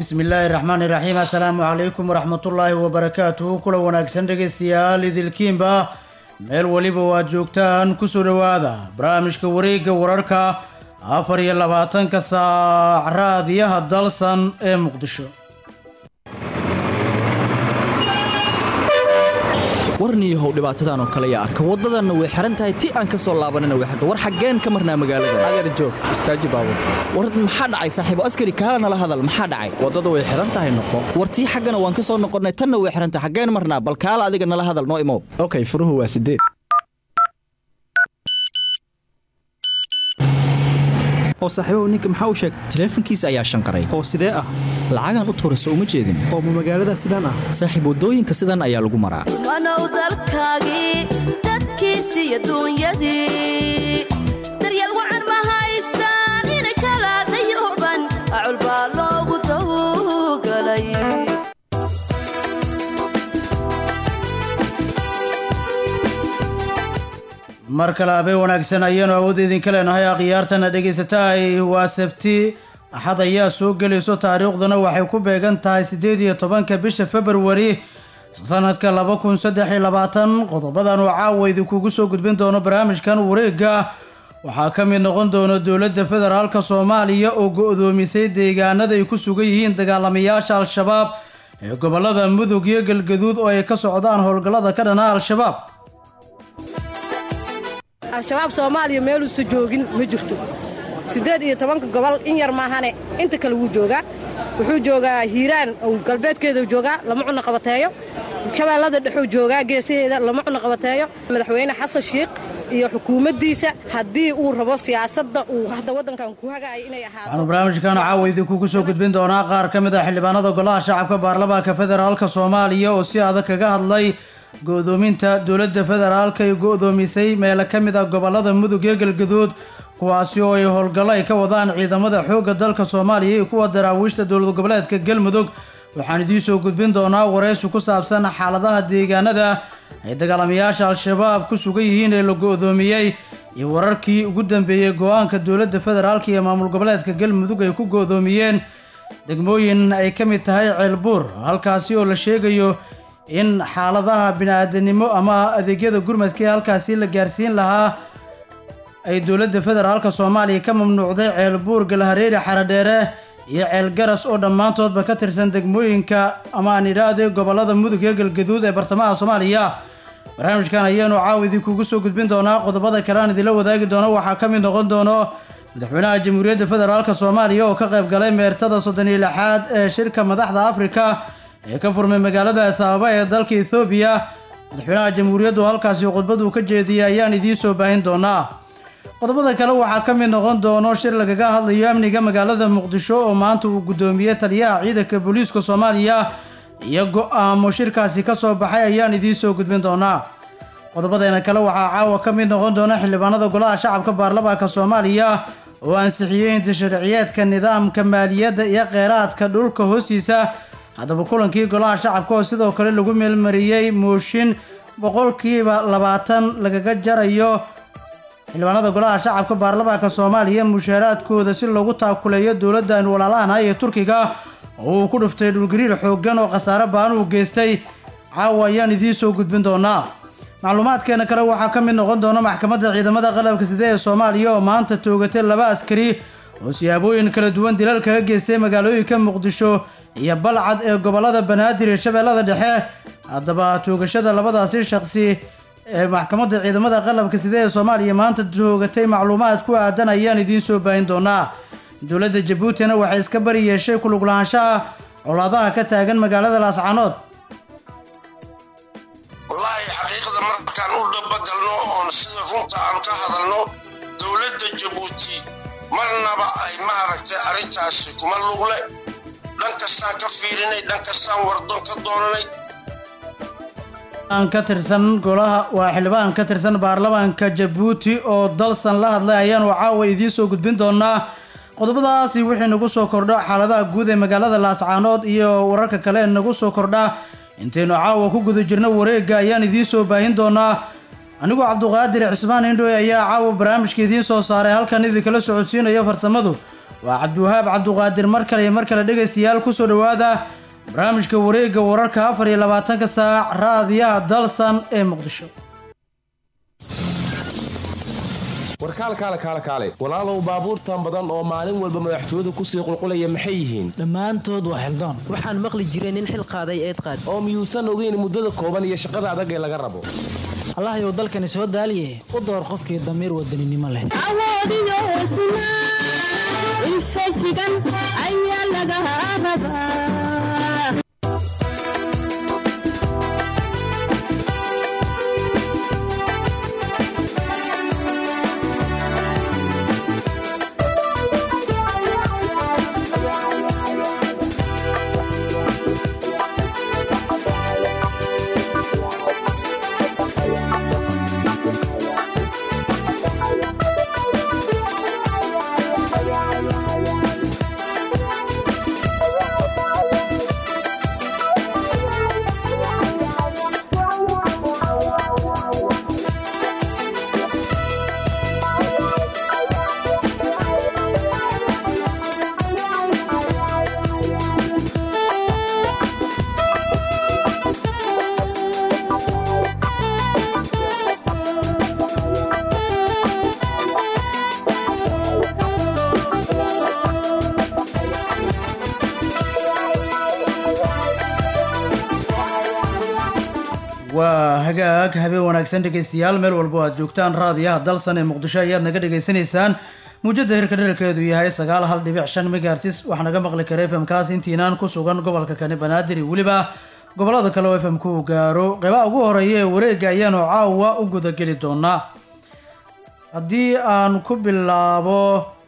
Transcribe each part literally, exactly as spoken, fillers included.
bismillaahi raxmaani raxiim assalaamu calaykum waraxmatullaahi wabarakaatuhu kula wanaagsan dhegaystayaal idilkiinba meel weliba waad joogtaan kusoo dhowaada barnaamijka wareegga wararka afar iyo labaatanka saac raadiyaha dalsan ee muqdisho warniyahow dhibaatadan oo kale yaa arka waddadanna way xiran tahay ti aan ka soo laabanina way xirta war xaggeen ka marnaa magaalada adeer joog istaaji baabur war maxaa dhacay saaxiibo askari kaala nala hadal maxaa dhacay waddada way xiran tahay noqo war tii xaggana waan ka soo noqonnay tanna way xiran tahay xaggeen marnaa bal kaala adiga nala hadal noo imow okay furuhu waa sideed oo saaxiibow ninka maxaa u sheegay taleefankiisa ayaa shanqaray oo sidee ah lacagan u tuurayso uma jeedin oo ma magaalada sidaan ah saaxiib waddooyinka sidan ayaa lagu maraa wanow dalkaagii dadkiisi iyo duunyadii daryeel wacan ma haystaan inay kala dayooban acul baa loogu dawgalay mar kale abee wanaagsan ayaanu awood idinka leenahay akhyaartana dhegaysataay waa sabti axad ayaa soo gelayso taariikhduna waxay ku beegan tahay siddeed iyo tobanka bisha februari sanadka laba kun saddex iyo labaatan qodobadan oo caawa idinkugu soo gudbin doono barnaamijkan wareegga waxaa ka mid noqon doona dowladda federaalka soomaaliya oo go-doomisay deegaanada ay ku sugan yihiin dagaalamayaasha al-shabaab ee gobolada mudug iyo galgaduud oo ay ka socdaan howlgallada ka dhana al-shabaab al-shabaab soomaaliya meeluusa joogin ma jirto siddeed iyo tobanka gobol in yar maahane inta kale wuu joogaa wuxuu joogaa hiiraan oo galbeedkeeda joogaa lama cunno qabateeyo shabeellada dhexuu joogaa geesaheeda lama cunno qabateeyo madaxweyne xasan shiikh iyo xukuumaddiisa haddii uu rabo siyaasadda uu hadda waddankan ku hagaaya inay ahaato waxaanu barnaamijkan caawa idinkugu soo gudbin doonaa qaar ka mid ah xildhibaanada golaha shacabka baarlamaanka federaalka soomaaliya oo si adag kaga hadlay go-doominta dowladda federaalka ay go-doomisay meelo ka mid ah gobolada mudug iyo galgaduud kuwaasi oo ay howlgallo ay ka wadaan ciidamada xoogga dalka soomaaliya iyo kuwa daraawiishta dowlad goboleedka galmudug waxaan idiin soo gudbin doonaa wareysi ku saabsan xaaladaha deegaanada ay dagaalamayaasha al-shabaab ku sugan yihiin ee la go-doomiyey iyo wararkii ugu dambeeyey go-aanka dowladda federaalka iyo maamul goboleedka galmudug ay ku go-doomiyeen degmooyin ay ka mid tahay ceelbuur halkaasi oo la sheegayo in xaaladaha bini-aadanimo ama adeegyada gurmadka ee halkaasi la gaarsiin lahaa ay dowladda federaalka soomaaliya ka mamnuucday ceelbuur galhareeri xaradheere iyo ceelgaras oo dhammaantoodba ka tirsan degmooyinka ama aan idhaahday gobolada mudug iyo galgaduud ee bartamaha soomaaliya barnaamijkan ayaanu caawa idinkugu soo gudbin doonaa qodobada kale aan idinla wadaagi doono waxaa ka mid noqon doono madaxweynaha jamhuuriyadda federaalka soomaaliya oo ka qayb galay meertada soddon iyo lixaad ee shirka madaxda afrika ee ka furmay magaalada asaababa ee dalka ethoobiya madaxweynaha jamhuuriyaddu halkaasi khudbaduu ka jeediyey ayaan idiin soo baahin doonaa qodobada kale waxaa ka mid noqon doono shir lagaga hadlayo amniga magaalada muqdisho oo maanta uu guddoomiyey taliyaha ciidanka booliiska soomaaliya iyo go-aamo shirkaasi ka soo baxay ayaan idiin soo gudbin doonaa qodobadeena kale waxaa caawa ka mid noqon doona xildhibaanada golaha shacabka baarlamaanka soomaaliya oo ansixiyey inta sharciyeedka nidaamka maaliyadda iyo kheyraadka dhulka hoostiisa haddaba kulankii golaha shacabka oo sidoo kale lagu meelmariyey mooshin boqolkiiba labaatan lagaga jarayo xildhibaanada golaha shacabka baarlamaanka soomaaliya mushaaraadkooda si loogu taakuleeyo dowladdan walaalahan iyo turkiga oo uu ku dhuftay dhulgariir xooggan oo khasaare baan uu geystay caawa ayaan idiin soo gudbin doonaa macluumaadkeena kale waxaa ka mid noqon doona maxkamadda ciidamada qalabka side ee soomaaliya oo maanta toogatay laba askari oo siyaabooyin kala duwan dilal kaga geystay magaalooyinka muqdisho iyo balcad ee gobolada banaadir ee shabeellada dhexe haddaba toogashada labadaasi shaqsi ee maxkamadda ciidamada qalabka side ee soomaaliya maanta toogatay macluumaad ku aadan ayaan idiin soo baahin doonaa dowladda jabuutina waxay iska bari yeeshay kuluglaanshaha colaadaha ka taagan magaalada laascanood wallaahi xaqiiqada markaan u dhabagalno oon sida runta aan ka hadalno dowladda jabuuti marnaba ay maaragtay arrintaasi kuma lugle dhan kastaan ka fiirinay dhan kastaan wardoon ka doonanay ka tirsan golaha waa xildhibaan ka tirsan baarlamaanka jabuuti oo dalsan la hadlay ayaanu caawa idiin soo gudbin doonaa qodobadaasi wixii nagu soo kordha xaaladaha guud ee magaalada laascaanood iyo wararka kale ee nagu soo kordha intaynu caawa ku guda jirno wareegga ayaan idiin soo baahin doonaa anigoo cabduqaadir cismaan indhoy ayaa caawa barnaamijka idiin soo saaray halkan idinkala socodsiinayo farsamadu waa cabdiwahaab cabduqaadir mar kale iyo mar kale dhegaystayaal kusoo dhawaada barnaamijka wareegga wararka afar iyo labaatanka saac raadiyaha dalsan ee muqdisho. warkaal kaale kaale kaale walaalow baabuurtan badan oo maalin walba madaxtooyadu kusii qulqulaya maxay yihiin dhammaantood waa xildoon waxaan maqli jiray nin xil qaaday eed qaad oo miyuusan ogeyn muddada kooban iyo shaqada adag ee laga rabo allahayow dalkani soo daaliye u door qofkii damiir wadaninimo leh awoodiyo hesnaa infajigan ayaa laga rabaa waa hagaag habeen wanaagsan dhegaystayaal meel walbo aad joogtaan raadiyaha dalsan ee muqdisho ayaad naga dhegaysanaysaan muujada hirka dherarkeedu yahay sagaal hal dhibic shan megahertis waxaa naga maqli kara f m kaas intiinaan ku sugan gobolka kani banaadir iyo weliba gobolada kale oo f m ku gaaro qeybaha ugu horeeya ee wareegga ayaanu caawa u gudageli doonaa. haddii aan ku bilaabo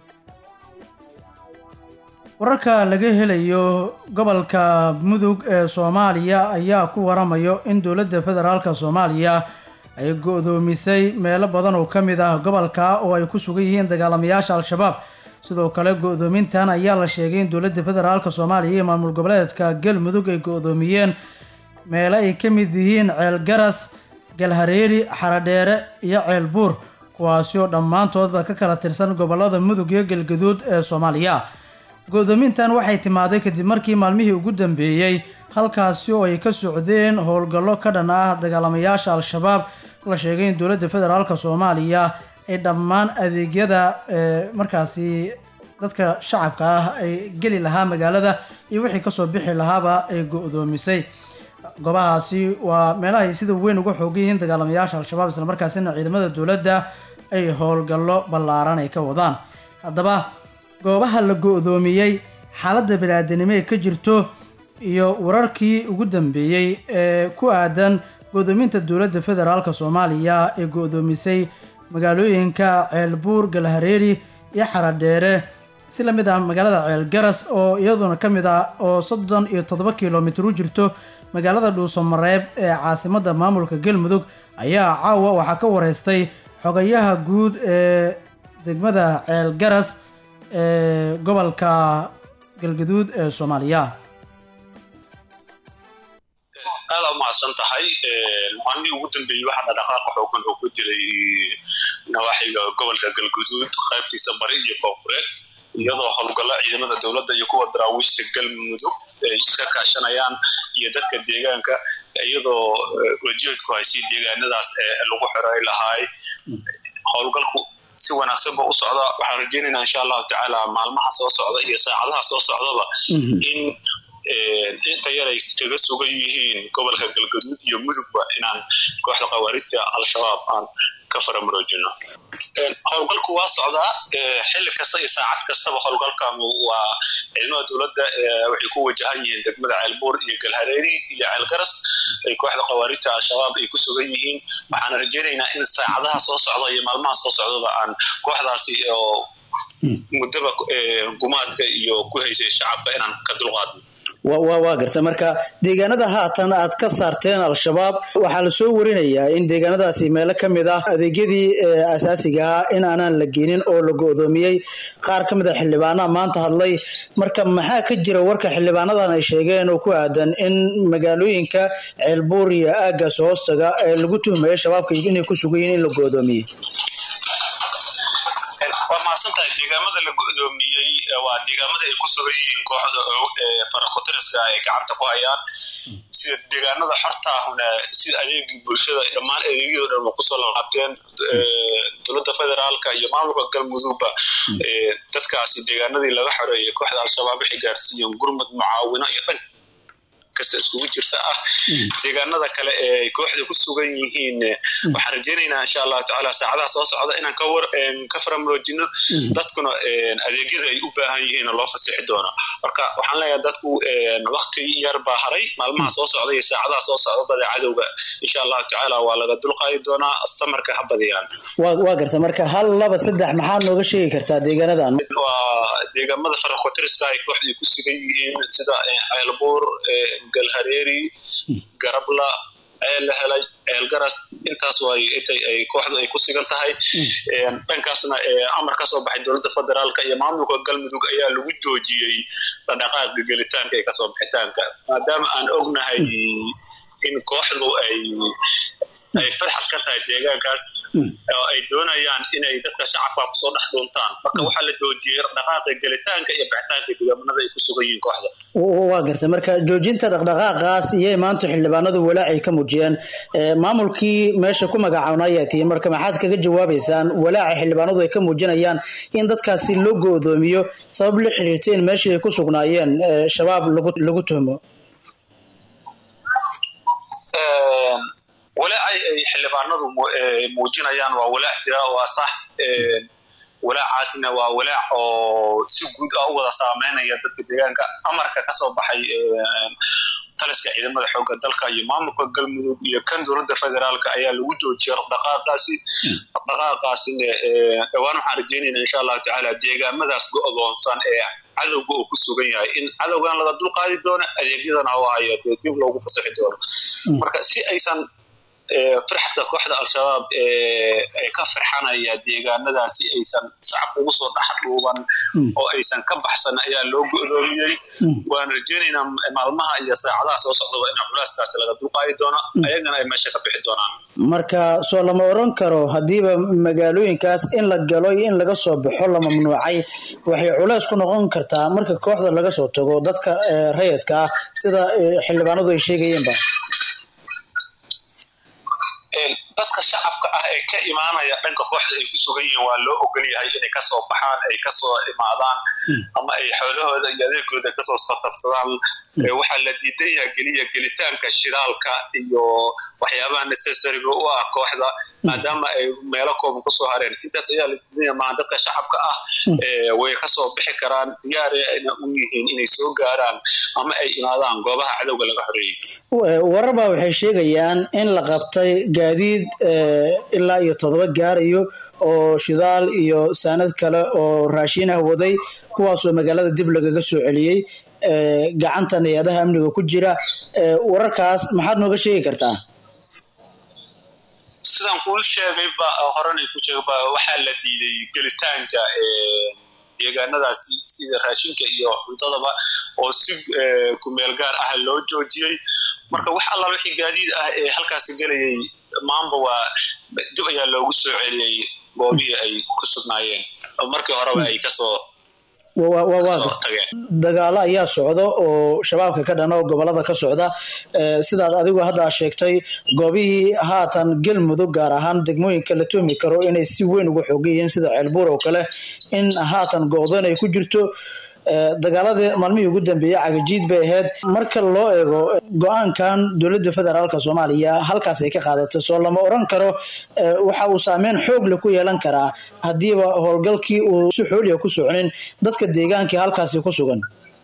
wararka laga helayo gobolka mudug ee soomaaliya ayaa ku waramayo in dowladda federaalka soomaaliya ay go-doomisay meelo badan oo ka mid ah gobolka oo ay ku sugan yihiin dagaalamayaasha al-shabaab. sidoo kale go-doomintan ayaa la sheegay in dowladda federaalka soomaaliya iyo maamul goboleedka galmudug ay go-doomiyeen meelo ay ka mid yihiin ceel garas, galhareeri, xaradheere iyo ceel buur, kuwaasi oo dhammaantoodba ka kala tirsan gobolada mudug iyo galgaduud ee soomaaliya. go-doomintan waxay timaaday kadib markii maalmihii ugu dambeeyey halkaasi oo ay ka socdeen howlgallo ka dhan ah dagaalamayaasha al-shabaab. la sheegay in dowladda federaalka soomaaliya ay dhammaan adeegyada markaasi dadka shacabka ah ay geli lahaa magaalada iyo wixii kasoo bixi lahaaba ay go-doomisay. goobahaasi waa meelaha ay sida weyn uga xoogan yihiin dagaalamayaasha al-shabaab, isla markaasina ciidamada dowladda ay howlgallo ballaaran ay ka wadaan. haddaba goobaha la go-doomiyey, xaaladda baniaadanimo ee ka jirto iyo wararkii ugu dambeeyey ee ku aadan go-doominta dowladda federaalka soomaaliya ee go-doomisay magaalooyinka ceelbuur, galhareeri iyo xaradheere, si lamid ah magaalada ceel garas oo iyaduna ka mid ah oo soddon iyo toddoba kilomitir u jirto magaalada dhuusamareeb ee caasimada maamulka galmudug, ayaa caawa waxaa ka wareystay xogayaha guud ee degmada ceel garas ee gobolka galgaduud ee soomaaliya. aad u mahadsan tahay. maalmihii ugu dambeeyey waxaa dhaqaaqa xoogan oo ku jiray nawaaxiga gobolka galgaduud qaybtiisa bari iyo koonfureed, iyadoo howlgalla ciidamada dowladda iyo kuwa daraawiishta galmudug ay iska kaashanayaan iyo dadka deegaanka, iyadoo wajiidku haysi deegaanadaas ee lagu xiray lahaay. howlgalku si wanaagsan ba u socda. waxaan rajeynaynaa insha allahu tacaala maalmaha soo socda iyo saacadaha soo socdaba in inta yar ay kaga sugan yihiin gobolka galgaduud iyo mudugba inaan kooxda khawaarijta al-shabaab aan ka faramaroojino. howlgalku waa socdaa xilli kasta iyo saacad kastaba. howlgalkan waa ciidamada dowladda waxay ku wajahan yihiin degmada ceelbuur iyo galhareeri iyo ceel garas ay kooxda khawaarijta al-shabaab ay ku sugan yihiin. waxaan rajeynaynaa in saacadaha soo socda iyo maalmaha soo socdaba aan kooxdaasi oo muddaba gumaadka iyo ku haysay shacabka inaan ka dulqaadno. waa garta marka deegaanada haatan aad ka saarteen al-shabaab waxaa lasoo warinayaa in deegaanadaasi meelo ka mid ah adeegyadii asaasiga ah in aanaan la geenin oo la go-doomiyey. qaar ka mid a xildhibaanaha maanta hadlay, marka maxaa ka jira warka xildhibaanadan ay sheegeen oo ku aadan in magaalooyinka ceelbuur iyo aagaas hoostaga ee lagu tuhmayo shabaabka inay ku sugan yihiin in la go-doomiyey? waa mahadsantahay. deegaamada la go-doomiyey waa deegaamada ay ku sugan yihiin kooxda farakutiriska ay gacanta ku hayaan sida deegaanada xorta ahuna sida adeegii bulshada dhammaan adeegyada dhan waa kusoo laabteen dowladda federaalka iyo maamulka galmudugba dadkaasi deegaanadii laga xoreeyay kooxda al-shabaab waxay gaarsiiyeen gurmad mucaawino iyo dhan kasta iskugu jirta ah deegaanada kale ee kooxda ku sugan yihiin waxaan rajaynaynaa insha Allah taala saacadaha soo socda inaan ka war ka faramroojino dadkuna adeegyada ay u baahan yihiin loo fasaxi doono marka waxaan leeyahay dadku waqti yar baa haray maalmaha soo socda iyo saacadaha soo socda bada cadowga insha Allah taala waa laga dulqaadi doonaa samarka habadiyaan waa waa garta marka hal laba saddex maxaa nooga sheegi kartaa deegaanadan waa deegaamada farakutiriska ay kooxda ku sugan yihiin sida Ceelbuur galhareeri garabla ceel helay ceel garas intaas way ay kooxdu ay ku sigan tahay dhankaasna amar ka soo baxay dowladda federaalka iyo maamulka galmudug ayaa lagu joojiyay dhaqdhaqaaqa gelitaanka ee ka soo bixitaanka maadaama aan ognahay in kooxdu ay ay farxad ka tahay deegaankaas oo ay doonayaan inay dadka shacabka ku soo dhex doontaan marka waxaa la joojiyay dhaqdhaqaaqa gelitaanka iyo bixitaanka deegaanada ay ku sugan yihiin kooxda waa gartay marka joojinta dhaqdhaqaaqaas iyo maanta xildhibaanadu walaac ay ka muujiyeen maamulkii meesha ku magacaabnaya tii marka maxaad kaga jawaabaysaan walaaca xildhibaanadu ay ka muujinayaan in dadkaasi loo go'doomiyo sabab la xiriirta in meesha ay ku sugnaayeen shabaab lagu lagu tuhmo walaac ay xildhibaanadu muujinayaan waa walaac jira waa sax walaacaasina waa walaac oo si guud ah u wada saameynaya dadka deegaanka amarka ka soo baxay taliska ciidamada xoogga dalka iyo maamulka galmudug iyo kan dowladda federaalka ayaa lagu joojiyay dhaqdhaqaaqaasi dhaqdhaqaaqaasina dhawaan waxaan rajaynaynaa insha Allah taala deegaamadaas go'doonsan ee cadowga uu ku sugan yahay in cadowgan laga dulqaadi doono adeegyadana oo hayo dib loogu fasaxi doono marka si aysan farxadka kooxda al-shabaab ee ka farxanaya deegaanadaasi aysan shacabka ugu soo dhaxdhuuban oo aysan ka baxsan ayaa loo go'doomiyey waan rajaynaynaa maalmaha iyo saacadaha soo socdaba in culeyskaasi laga dulqaadi doono ayagana ay meesha ka bixi doonaan marka soo lama oran karo hadiiba magaalooyinkaas in la galo iyo in laga soo baxo la mamnuucay waxay culeys ku noqon kartaa marka kooxda laga soo tago dadka rayidka ah sida xildhibaanadu ay sheegayeenba dadka shacabka ah ee ka imaanaya dhanka kooxda ay ku sugan yihiin waa loo ogol yahay inay ka soo baxaan ay ka soo imaadaan ama ay xoolahooda iyo adeegooda ka soo safsadaan waxaa la diidan yahay geliya gelitaanka shiraalka iyo waxyaabaha necessary-ga u ah kooxda maadaama ay meelo kooban kusoo hareen intaas ayaa la diidan yahay maa dadka shacabka ah way ka soo bixi karaan diyaar ayna u yihiin inay soo gaaraan ama ay imaadaan goobaha cadowga laga xoreeyey wararba waxay sheegayaan in la qabtay gaadiid ilaa iyo todoba gaarayo oo shidaal iyo saanad kale oo raashin ah waday kuwaasoo magaalada dib lagaga soo celiyey gacanta hay-adaha amniga ku jira wararkaas maxaad nooga sheegi kartaa sidaan kuu sheegay ba horanay ku sheegay ba waxaa la diiday gelitaanka deegaanadaasi sida raashinka iyo cuntadaba oo si ku meel gaar ah loo joojiyey marka wax alla wixii gaadiid ah ee halkaasi galayay maamba waa dib ayaa loogu soo celiyey goobihii ay ku sugnaayeen markii horeba ay kasoo dagaalo ayaa socda oo shabaabka ka dhana oo gobolada ka socda sidaad adigu hadda sheegtay goobihii haatan galmudug gaar ahaan degmooyinka la tuhmi karo inay si weyn uga xoogan yihiin sida ceelbuur oo kale in haatan go'doon ay ku jirto dagaaladii maalmihii ugu dambeeyay cagajiid bay ahayd marka loo eego go-aankan dowladda federaalka Soomaaliya halkaas ay ka qaadatay soo lama oran karo waxa uu saameyn xoog leh ku yeelan karaa hadiiba howlgalkii uu si xooliya ku soconin dadka deegaanka halkaas ku sugan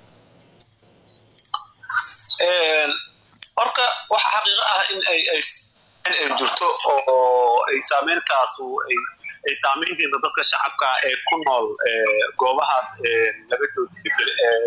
een marka waxa xaqiiqo ah in ay ay jirto oo ay saameyntaas ay ay saameynteeda dadka shacabka ee ku nool goobaha laga joojiyay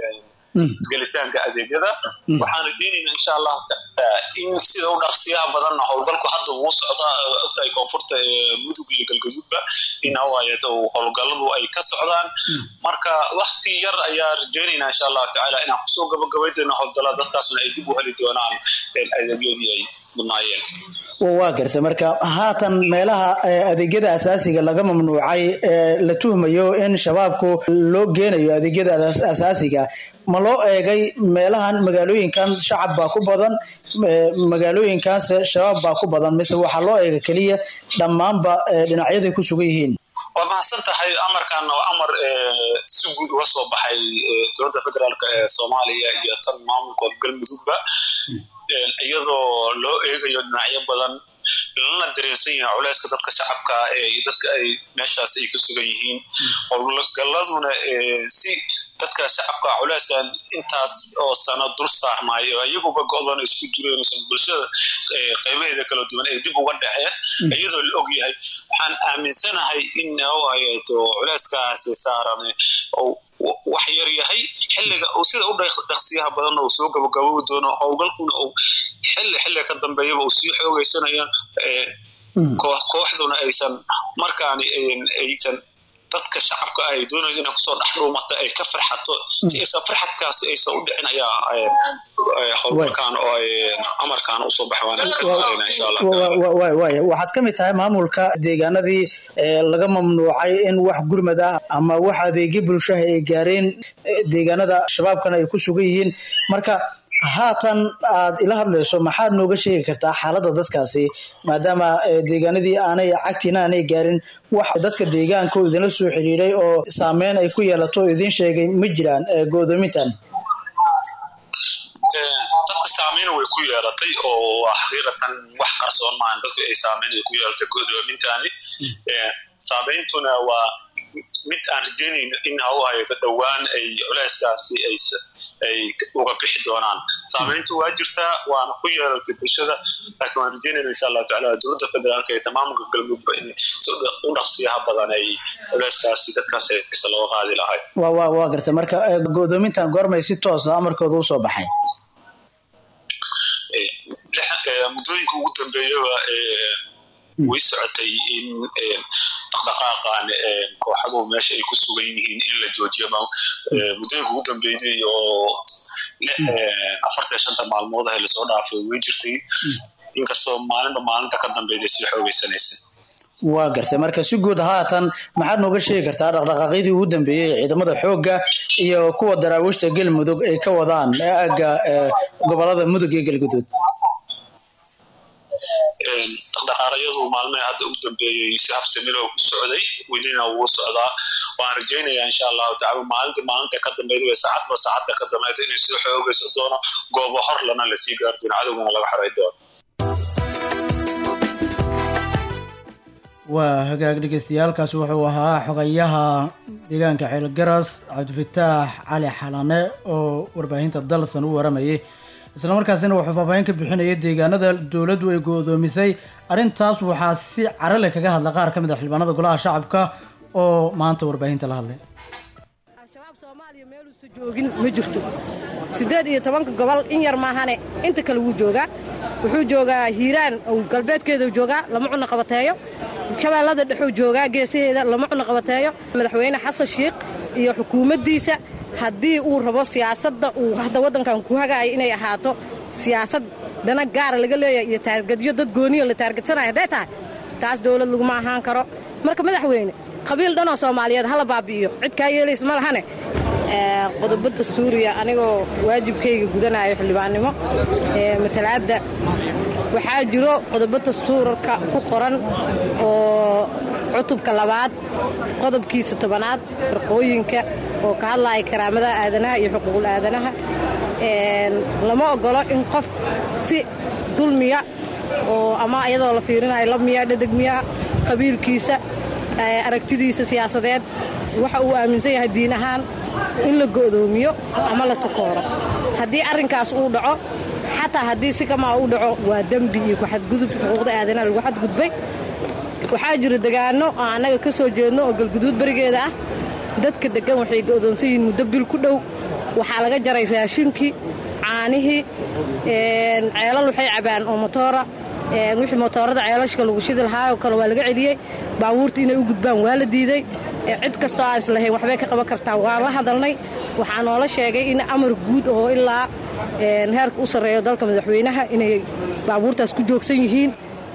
gelitaanka adeegyada waxaan rajaynaynaa insha allah in sida u dhaqsiyaha badanna howlgalku hadda uu socdaa ogtahay koonfurta mudug iyo galgaduudba in hawaayeed howlgaladu ay ka socdaan marka waqti yar ayaa rajaynaynaa insha allah tacaala inaan kusoo gabagabaydayno howlgalada dadkaasna ay dib u heli doonaan adeegyadii ay mudnaayeen waa gartay marka haatan meelaha adeegyada asaasiga laga mamnuucay la tuhmayo in shabaabku loo geenayo adeegyada asaasiga ma loo eegay meelahan magaalooyinkan shacab baa ku badan magaalooyinkaas shabaab baa ku badan mise waxaa loo eega keliya dhammaanba dhinacyaday ku sugan yihiin waa mahadsan tahay amarkan waa amar si guud uga soo baxay dowladda federaalka ee soomaaliya iyo tan maamulka galmudugba iyadoo loo eegayo dhinacyo badan lana dareensan yahay culayska dadka shacabka iyo dadka ay meeshaas ay ka sugan yihiin howlgaladuna si dadka shacabka culayskan intaas oo sano dul saarnay iyaguba go-doon isku jireen bulshada qaybaheeda kala duwan ee dib uga dhaceen iyadoo la og yahay waxaan aaminsanahay in waayeeto culayskaasi saaran wax yar yahay xilliga uu sida u dhaqsiyaha badan uu soo gabagaboobi doono howlgalkuna uu xilli xilli ka dambeeyaba uu sii xoogaysanaya kooxduna aysan markaani aysan dadka shacabka ay doonayso inay kusoo dhex dhuumata ay ka farxato si aysan farxadkaasi aysan u dhicin ayaa howlgalkan oo amarkan usoo baxwaan ka saarayna insha allah waxaad ka mid tahay maamulka deegaanadii laga mamnuucay in wax gurmad ah ama wax adeegyo bulshada ay gaareen deegaanada shabaabkana ay ku sugan yihiin marka haatan aad ila hadlayso maxaad nooga sheegi kartaa xaaladda dadkaasi maadaama deegaanadii aanay cagtiina aanay gaarin wax dadka deegaanka idinla soo xiriiray oo saameyn ay ku yeelato idin sheegay ma jiraan go'doomintan dadka saameyn way ku yeelatay oo xaqiiqatan wax qarsoon maahan dadku ay saameyn ay ku yeelatay go'doomintani saameyntuna waa mid aan rajaynayno in hawaayeeto dhowaan ay culayskaasi ay ay uga bixi doonaan saameyntu waa jirtaa waana ku yeelatay bulshada laakiin waan rajaynayna insha allah tacaala dowladda federaalka iyo tamaamulka galmudugba in si u dhaqsiyaha badan ay culayskaasi dadkaas haysta looga qaadi lahay waa waa waa gartay marka go'doomintan goormay si toos ah amarkooda u soo baxay muddooyinka ugu dambeeyaba way socotay in dhaqdhaqaaqan kooxaduhu meesha ay ku sugan yihiin in la joojiyo muddooyinka ugu dambeeyay oo afartan shanta maalmood ah lasoo dhaafay way jirtay inkastoo maalinba maalinta ka dambeeyay si xoogaysanaysa waa gartay marka si guud haatan maxaad nooga sheegi kartaa dhaqdhaqaaqyadii ugu dambeeyay ciidamada xoogga iyo kuwa daraawiishta galmudug ay ka wadaan aagga gobolada mudug iyo galguduud dhaqdhaqaaqyadu maalmaha hadda ugu dambeeyay si habsamilo ku socday welina wuu socdaa waan rajaynayaa insha allahu tacaala maalinta maalinta ka dambeeyay saacadba saacadda ka dambeeyay inay soo xoogayso doono goobo hor lana la sii gaar doono cadowgana laga xaray doono waa hagaag dhegeystayaaalkaasi wuxuu ahaa xogayaha deegaanka xeelgaras cabdifataax cali xalane oo warbaahinta dalsan u waramayay isla markaasina wuxuu faahfaahin ka bixinayay deegaanada dowladdu ay go'doomisay arrintaas waxaa si carale kaga hadla qaar ka mid ah xildhibaanada golaha shacabka oo maanta warbaahinta la hadlay al-shabaab soomaaliya meeluusa joogin ma jirto siddeed iyo tobanka gobol in yar maahane inta kale wuu joogaa wuxuu joogaa hiiraan galbeedkeeda joogaa lama cunno qabateeyo shabeellada dhexuu joogaa geesaheeda lama cunno qabateeyo madaxweyne xasan shiikh iyo xukuumaddiisa haddii uu rabo siyaasadda uu hadda waddankan ku hagaayo inay ahaato siyaasad dana gaara laga leeyahay iyo taargadyo dad gooniyo la taargadsanayo hadday tahay taas dowlad laguma ahaan karo marka madaxweyne qabiil dhanoo soomaaliyeed hala baabi'iyo cid kaa yeelays ma lahane qodobo dastuuriya anigoo waajibkayga gudanayo xildhibaannimo matalaadda waxaa jiro qodobo dastuurka ku qoran oo cutubka labaad qodobkiisa tobanaad farqooyinka oo ka hadlaya karaamadaha aadanaha iyo xuquuqul aadanaha lama ogolo in qof si dulmiya oo ama iyadoo la fiirinayo labmiya dhedegmiya qabiilkiisa aragtidiisa siyaasadeed waxa uu aaminsan yahay diin ahaan in la go'doomiyo ama la takooro haddii arrinkaas uu dhaco xataa haddii si kamaa uu dhaco waa dembi iyo kuxadgudub xuquuqda aadanaha lagu xadgudbay waxaa jira degaano oo annaga ka soo jeedno oo galguduud berigeeda ah dadka deggan waxay go'doonsan yihiin muddo bil ku dhow waxaa laga jaray raashinkii caanihii ceelal waxay cabaan oo motoora wixii motoorada ceelashka lagu shidi lahaa oo kale waa laga celiyey baabuurta inay u gudbaan waa la diiday cid kastoo aan islahayn waxbay ka qaban kartaa waan la hadalnay waxaa noola sheegay in amar guud oo ilaa heerka u sarreeyo dalka madaxweynaha inay baabuurtaas ku joogsan yihiin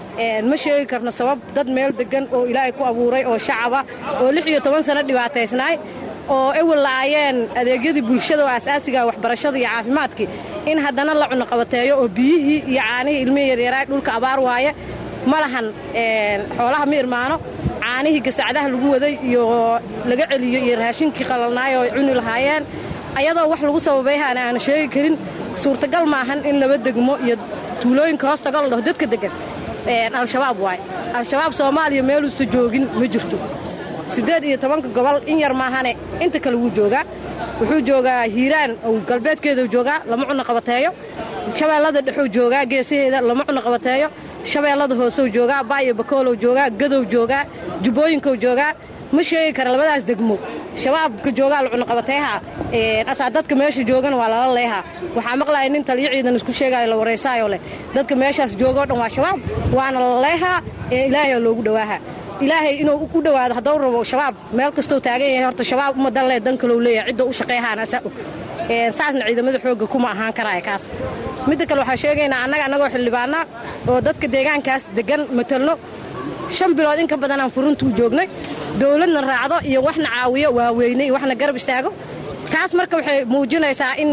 ma sheegi karno sabab dad meel degan oo ilaahay ku abuuray oo shacaba oo lix iyo toban sano dhibaataysnaay oo ewel la'aayeen adeegyadii bulshada oo asaasiga waxbarashada iyo caafimaadkii in haddana la cunuqabateeyo oo biyihii iyo caanihii ilmihii yaryaraay dhulka abaar waaye ma lahan xoolaha ma irmaano caanihii gasacdaha lagu waday iyo laga celiyo iyo raashinkii qalalnaay oo ay cuni lahaayeen ayadoo wax lagu sababayhaana aan sheegi karin suurtagal maahan in laba degmo iyo tuulooyinka hoostaga la dhaho dadka degan al-shabaab waaye al-shabaab soomaaliya meeluusa joogin ma jirto siddeed iyo tobanka gobol in yar maahane inta kale wuu joogaa wuxuu joogaa hiiraan oo galbeedkeedau joogaa lama cunuqabateeyo shabeellada dhexuu joogaa geesaheeda lama cunuqabateeyo shabeellada hooseu joogaa baayo bakoolow joogaa gadow joogaa jubbooyinkou joogaa ma sheegi kara labadaas degmo shabaabka joogaa la cunuqabateeha asaa dadka meesha joogana waa lala leehaa waxaa maqlaya nin taliyo ciidan isku sheegaayo la waraysaayoo leh dadka meeshaas joogoo dhan waa shabaab waana la leehaa ee ilaahay loogu dhowaaha ilaahay inuu u dhowaado hadduu rabo shabaab meel kastoo taagan yahay horta shabaab uma dan leh dan kalou leeyahay cidda u shaqeehaana asaa og saasna ciidamada xoogga kuma ahaan karaya kaas midda kale waxaa sheegaynaa annaga annagoo xildhibaana oo dadka deegaankaas degan matalno shan bilood in ka badanaan furunta u joognay dowladna raacdo iyo waxna caawiyo waaweyne iyo waxna garab istaago taas marka waxay muujinaysaa in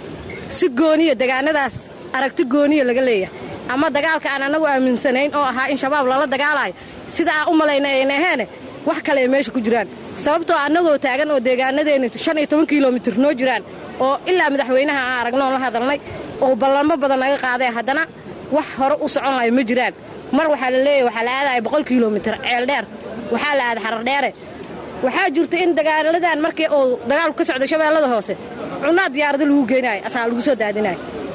si gooniya deegaanadaas aragti gooniya laga leeyahay ama dagaalka aan annagu aaminsanayn oo ahaa in shabaab lala dagaalayo sida aan u malayna ayna aheene wax kale ay meesha ku jiraan sababtoo annagoo taagan oo deegaanadeena shan iyo toban kilomitir noo jiraan oo ilaa madaxweynaha aan aragnoon la hadalnay oo ballanmo badan naga qaadee haddana wax hore u socon layo ma jiraan mar waxaa la leeyahy waxaa la aadaya boqol kilomitir ceel dheer waxaa la aada xarar dheere waxaa jirta in dagaaladan markii uu dagaalku ka socday shabeellada hoose cunaa diyaarado lagu geynayo asaa lagu soo daadinayo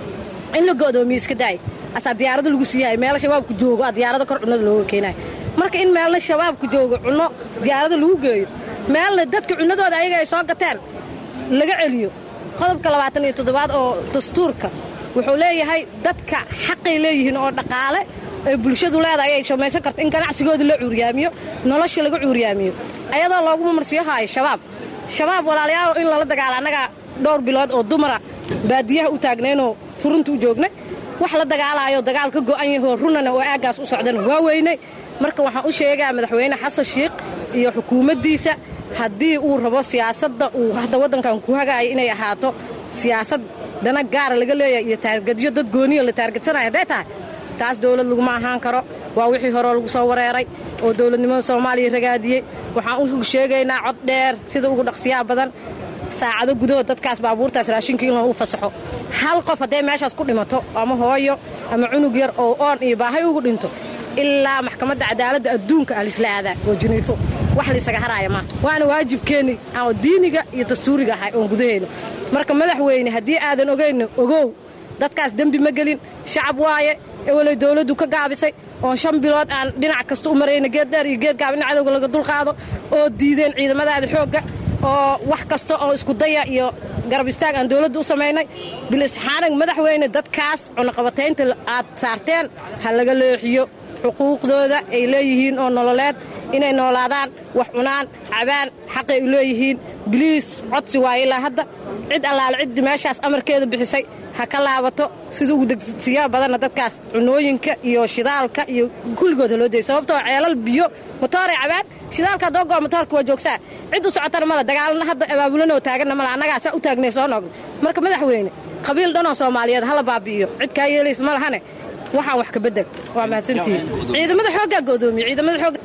in la go'doomiye iska daay asaa diyaarado lagu siiyayo meelo shabaabku joogo a diyaarado kor cunnada looga keenayo marka in meelna shabaabku joogo cunno diyaarado lagu geeyo meelna dadka cunnadooda ayaga ay soo gateen laga celiyo qodobka labaatan iyo toddobaad oo dastuurka wuxuu leeyahay dadka xaqay leeyihiin oo dhaqaale ay bulshadu leedahay ay samaysan karto in ganacsigooda la cuuryaamiyo nolosha laga cuuryaamiyo ayadoo looguma marsiyo haayo shabaab shabaab walaalayaal in lala dagaalo annaga dhowr bilood oo dumara baadiyaha u taagnaynoo furunta u joognay wax la dagaalaayo dagaal ka go'an yahoo runana oo aaggaas u socdana waa weynay marka waxaan u sheegaa madaxweyne xasan shiikh iyo xukuumaddiisa haddii uu rabo siyaasadda uu hadda waddankan ku hagaayo inay ahaato siyaasad dana gaara laga leeyahay iyo taargadyo dad gooniya la taargadsanayo hadday tahay taas dawlad laguma ahaan karo waa wixii horeo lagu soo wareeray oo dawladnimada soomaaliya ragaadiyey waxaan u sheegaynaa cod dheer sida ugu dhaqsiyaha badan saacado gudahood dadkaas baabuurtaas raashinka in loogu fasaxo hal qof hadday meeshaas ku dhimato ama hooyo ama cunug yar oo oon iyo baahay ugu dhinto ilaa maxkamadda cadaaladda adduunka ah laisla aadaa oo jiniifo wax laysaga haraaya maa waana waajibkeenni oo diiniga iyo dastuuriga ahay oon gudaheyno marka madaxweyne haddii aadan ogayno ogow dadkaas dembi ma gelin shacab waaye ewelay dawladdu ka gaabisay oon shan bilood aan dhinac kasta u marayna geed dheer iyo geed gaab in cadowga laga dulqaado oo diideen ciidamadaada xoogga oo wax kasta oo isku daya iyo garab istaag aan dawladdu u samaynay bilisxaanag madaxweyne dadkaas cunaqabataynta aad saarteen ha laga leexiyo xuquuqdooda ay leeyihiin oo nololeed inay noolaadaan wax cunaan cabaan xaqay u leeyihiin biliis codsi waaye ilaa hadda cid allaale ciddii meeshaas amarkeeda bixisay ha ka laabato sida ugu degsiyaa badanna dadkaas cunooyinka iyo shidaalka iyo kulligood ha loo dayay sababtoo ceelal biyo motooray cabaan shidaalka haddoo go'a motoorka waa joogsaa cid u socotana male dagaalna hadda abaabulanoo taaganna male annagaasaa u taagnay soo noogna marka madaxweyne qabiil dhanoo soomaaliyeed hala baabi'iyo cid kaa yeelaysa ma lahane waxaan wax ka bedel waa mahadsantihiin ciidamada xooggaa go'doomiye ciidamada xoogga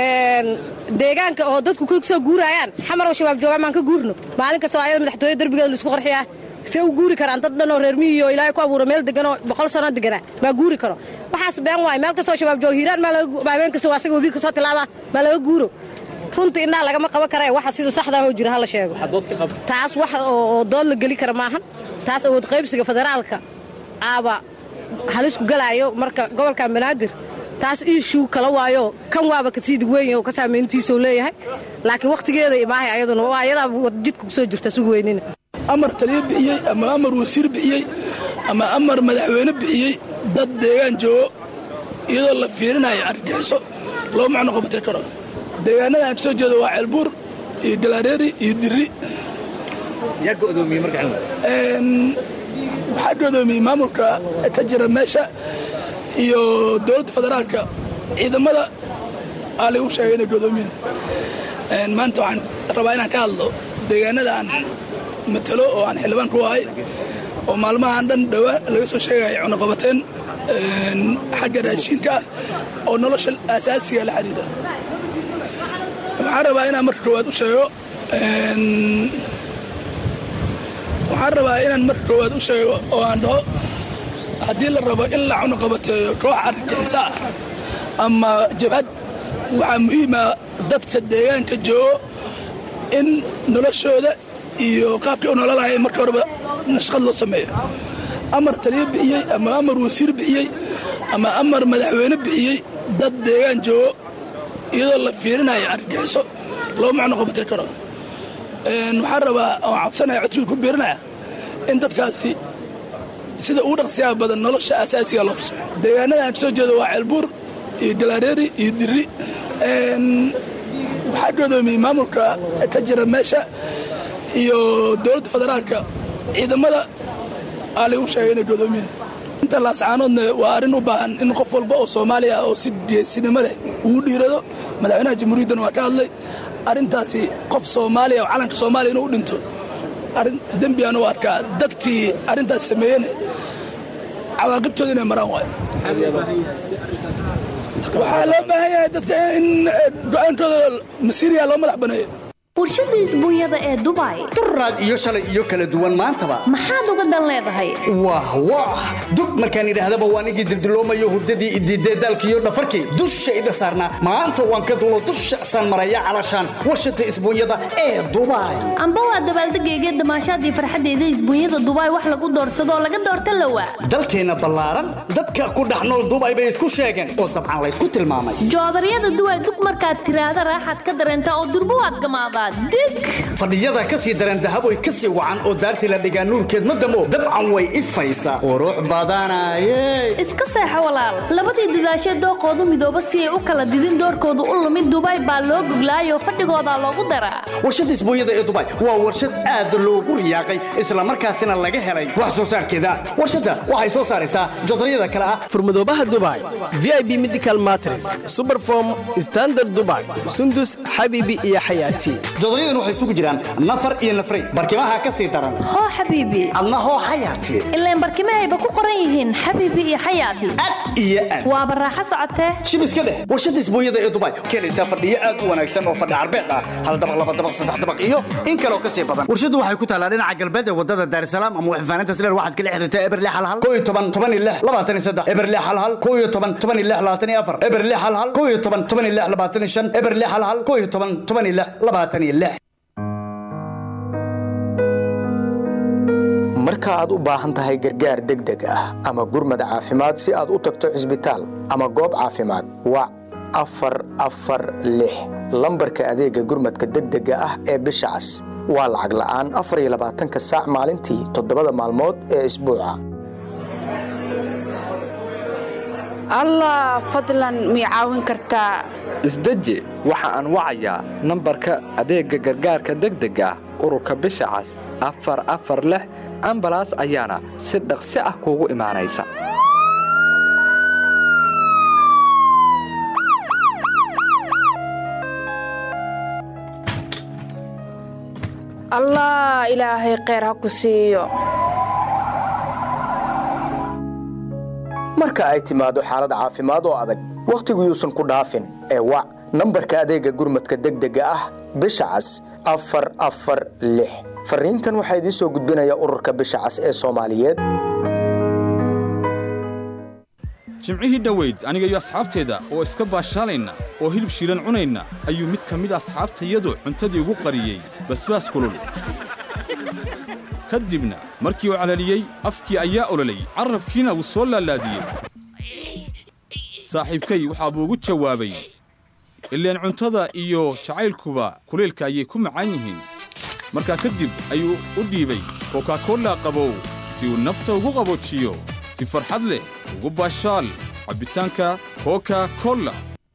deegaanka oo dadku ka soo guuraayaan xamaroo shabaab joogaan maan ka guurno maalin kastoo ayada madaxtooye derbigeeda laisku qarxiyaa see u guuri karaan dad dhanoo reer miyiyo ilaahay ku abuura meel deganoo boqol sano deganaa maa guuri karo waxaas been waay meel kastoo shabaab jooga hiiraan maa habeen kastoo asaga webi kasoo tilaabaa maa laga guuro runtii indhaha lagama qaban karae waxa sida saxdaa hoo jira ha la sheego taas wax oo dood la geli kara maahan taas awood qaybsiga federaalka aaba halisku galaayo marka gobolkan banaadir taas iishuu kala waayo kan waaba kasii digweyn oo ka saamayntiisoo leeyahay laakiin wakhtigeeda imaahay ayaduna oo ayadaa jidka ku soo jirta sugu weynina amar taliyo bixiyey ama amar wasiir bixiyey ama amar madaxweyne bixiyey dad deegaan joogo iyadoo la fiirinayo argagixiso loo macno qabatay karo deegaanada aan kasoo jeedo waa ceelbuur iyo galaareeri iyo diri yaa go'doomiyey marka waxaa go'doomiyey maamulka ka jira meesha iyo dowladda federaalka ciidamada aa lagu sheegay inay go'doomiyeen maanta waxaan rabaa inaan ka hadlo deegaanada aan matalo oo aan xildhibaan ku ahay oo maalmahaan dhan dhawaa laga soo sheegaya cunaqabateen xagga raashinka ah oo nolosha asaasiga la xidhiidha waxaan rabaa inaan marka koowaad u sheego waxaan rabaa inaan marka koowaad u sheego oo aan dhaho haddii la rabo in la cunaqabateeyo koox argagixisa ah ama jabhad waxaa muhiima dadka deegaanka joogo in noloshooda iyo qaabkii u nololahay marka horeba nashqad loo sameeyo amar taliyo bixiyey ama amar wasiir bixiyey ama amar madaxweyne bixiyey dad deegaan joogo iyadoo la fiirinayo argagixiso loo macno qabatay karo waxaan rabaa oo cabsanaya codkii ku biirinaya in dadkaasi sida ugu dhaqsiyaha badan nolosha asaasiga loo fasaxo deegaanada aan kasoo jeedo waa ceelbuur iyo galaareeri iyo diri waxaa go'doomiyey maamulka ka jira meesha iyo dowladda federaalka ciidamada aa lagu sheegay inay go'doomiyeen inta laascaanoodna waa arrin u baahan in qof walba oo soomaaliya oo si geesinimo leh ugu dhiirado madaxweynaha jamhuuriyaddana waa ka hadlay arrintaasi qof soomaaliya oo calanka soomaaliya inuu u dhinto arrin dembigaan u arkaa dadkii arrintaas sameeyena cawaaqibtooda inay maraan waayo waxaa loo baahan yahay dadka in go'aankooda masiiriya loo madax baneeyo warshada isbuunyada ee Dubai duraad iyo shalay iyo kala duwan maantaba maxaad uga dan leedahay wah wah dub markaan idhaahdaba waan igi dibdiloomayo hurdadii idiiday dalkiyo dhafarkii dusha ida saarna maanta waan ka dulo dusha san maraya calashan warshada isbuunyada ee Dubai amba waa dabaaldegayga damaashadii farxadeeda isbuunyada Dubai wax lagu doorsado laga doorta lawa dalkeena ballaaran dadka ku dhaxnool Dubai bay isku sheegeen oo dabcan la isku tilmaamay joodariyada Dubai dub markaad tiraahdo raaxad ka dareenta oo durbuwaad gamaada fadhiyada ka sii daran dahab way ka sii wacan oo daartii la dhigaa nuurkeed ma damo dabcan way ifaysaa qurux badanaye iska seexo walaal labadii didaashee dooqoodu midooba si ay u kala didin doorkoodu u lumid Dubai baa loo guglaayo fadhigooda loogu daraa warshada isbuunyada ee Dubai waa warshad aad loogu riyaaqay isla markaasina laga helay wax soo saarkeeda warshada waxay soo saaraysaa jodariyada kala ah furmadoobaha Dubai V I P Medical Mattress Superform Standard Dubai Sundus Habibi iyo Hayati jodariyadan waxay isugu jiraan nafar iyo nafray barkimaha ka sii daran hoo xabiibi adna hoo xayaati ileen barkimahayba ku qoran yihiin xabiibi iyo xayaati iyo aad waa baraaxo socotee shibiska dheh warshada isbuunyada ee Dubai keenaysa fadhiyo aad u wanaagsan oo fadhi arbeed ah hal dabaq laba dabaq saddex dabaq iyo in kale oo ka sii badan warshadu waxay ku taalaa dhinaca galbeed ee wadada Dar es Salaam ama waxfaanaynta Sileer waxaad kala xiriirtaa Eberle hal hal toban toban iyo lix labaatan iyo saddex Eberle hal hal toban toban iyo lix labaatan iyo afar Eberle hal hal toban toban iyo lix labaatan iyo shan Eberle hal hal toban toban iyo lix labaatan iyo lix marka aad u baahan tahay gargaar degdeg ah ama gurmad caafimaad si aad u tagto cisbitaal ama goob caafimaad wac afar afar lix lambarka adeega gurmadka degdega ah ee bisha cas waa lacag la'aan afar iyo labaatanka saac maalintii toddobada maalmood ee isbuuca allah fadlan mi caawin kartaa isdeji waxa aan wacayaa nambarka adeega gargaarka degdega ah ururka bisha cas afar afar lix ambalaas ayaana si dhaqsi ah kuugu imaanaysa allah ilaahay kheyr ha ku siiyo marka ay timaado xaalad caafimaad oo adag wakhtigu yuusan ku dhaafin ee wac nambarka adeega gurmadka degdega ah bisha cas afar afar lix fariintan waxaa idiin soo gudbinaya ururka bisha cas ee Soomaaliyeed jimcihii dhaweyd aniga iyo asxaabteeda oo iska baashaalayna oo hilib shiilan cunayna ayuu mid ka mid asxaabtayadu cuntadii ugu qariyay basbaas kulul kadibna markii uu calaliyay afkii ayaa ololay carrabkiina wuu soo laalaadiyey saaxiibkay waxaa buu ugu jawaabay ileen cuntada iyo jacaylkuba kuleelka ayay ku macaan yihiin markaa kadib ayuu u dhiibay kokakolla qabow si uu nafta ugu qaboojiyo si farxad leh ugu baashaal cabbitaanka koka kolla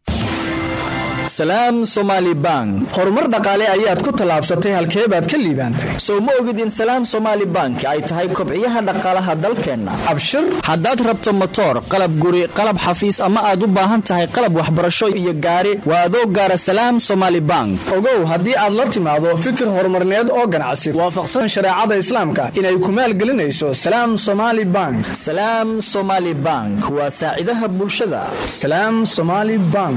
salaam somaali bank horumar dhaqaale ayaad ku tallaabsatay halkee baad ka liibaantay soo ma ogid in salaam somaali bank ay tahay kobciyaha dhaqaalaha dalkeenna abshir haddaad rabto motoor qalab guri qalab xafiis ama aad u baahan tahay qalab waxbarasho iyo gaari waa adoo gaara salaam somaali bank ogow haddii aad la timaado fikir horumarneed oo ganacsi waafaqsan shareecada islaamka inay ku maalgelinayso salaam somaali bank salaam somaali bank waa saacidaha bulshada salaam somaali bank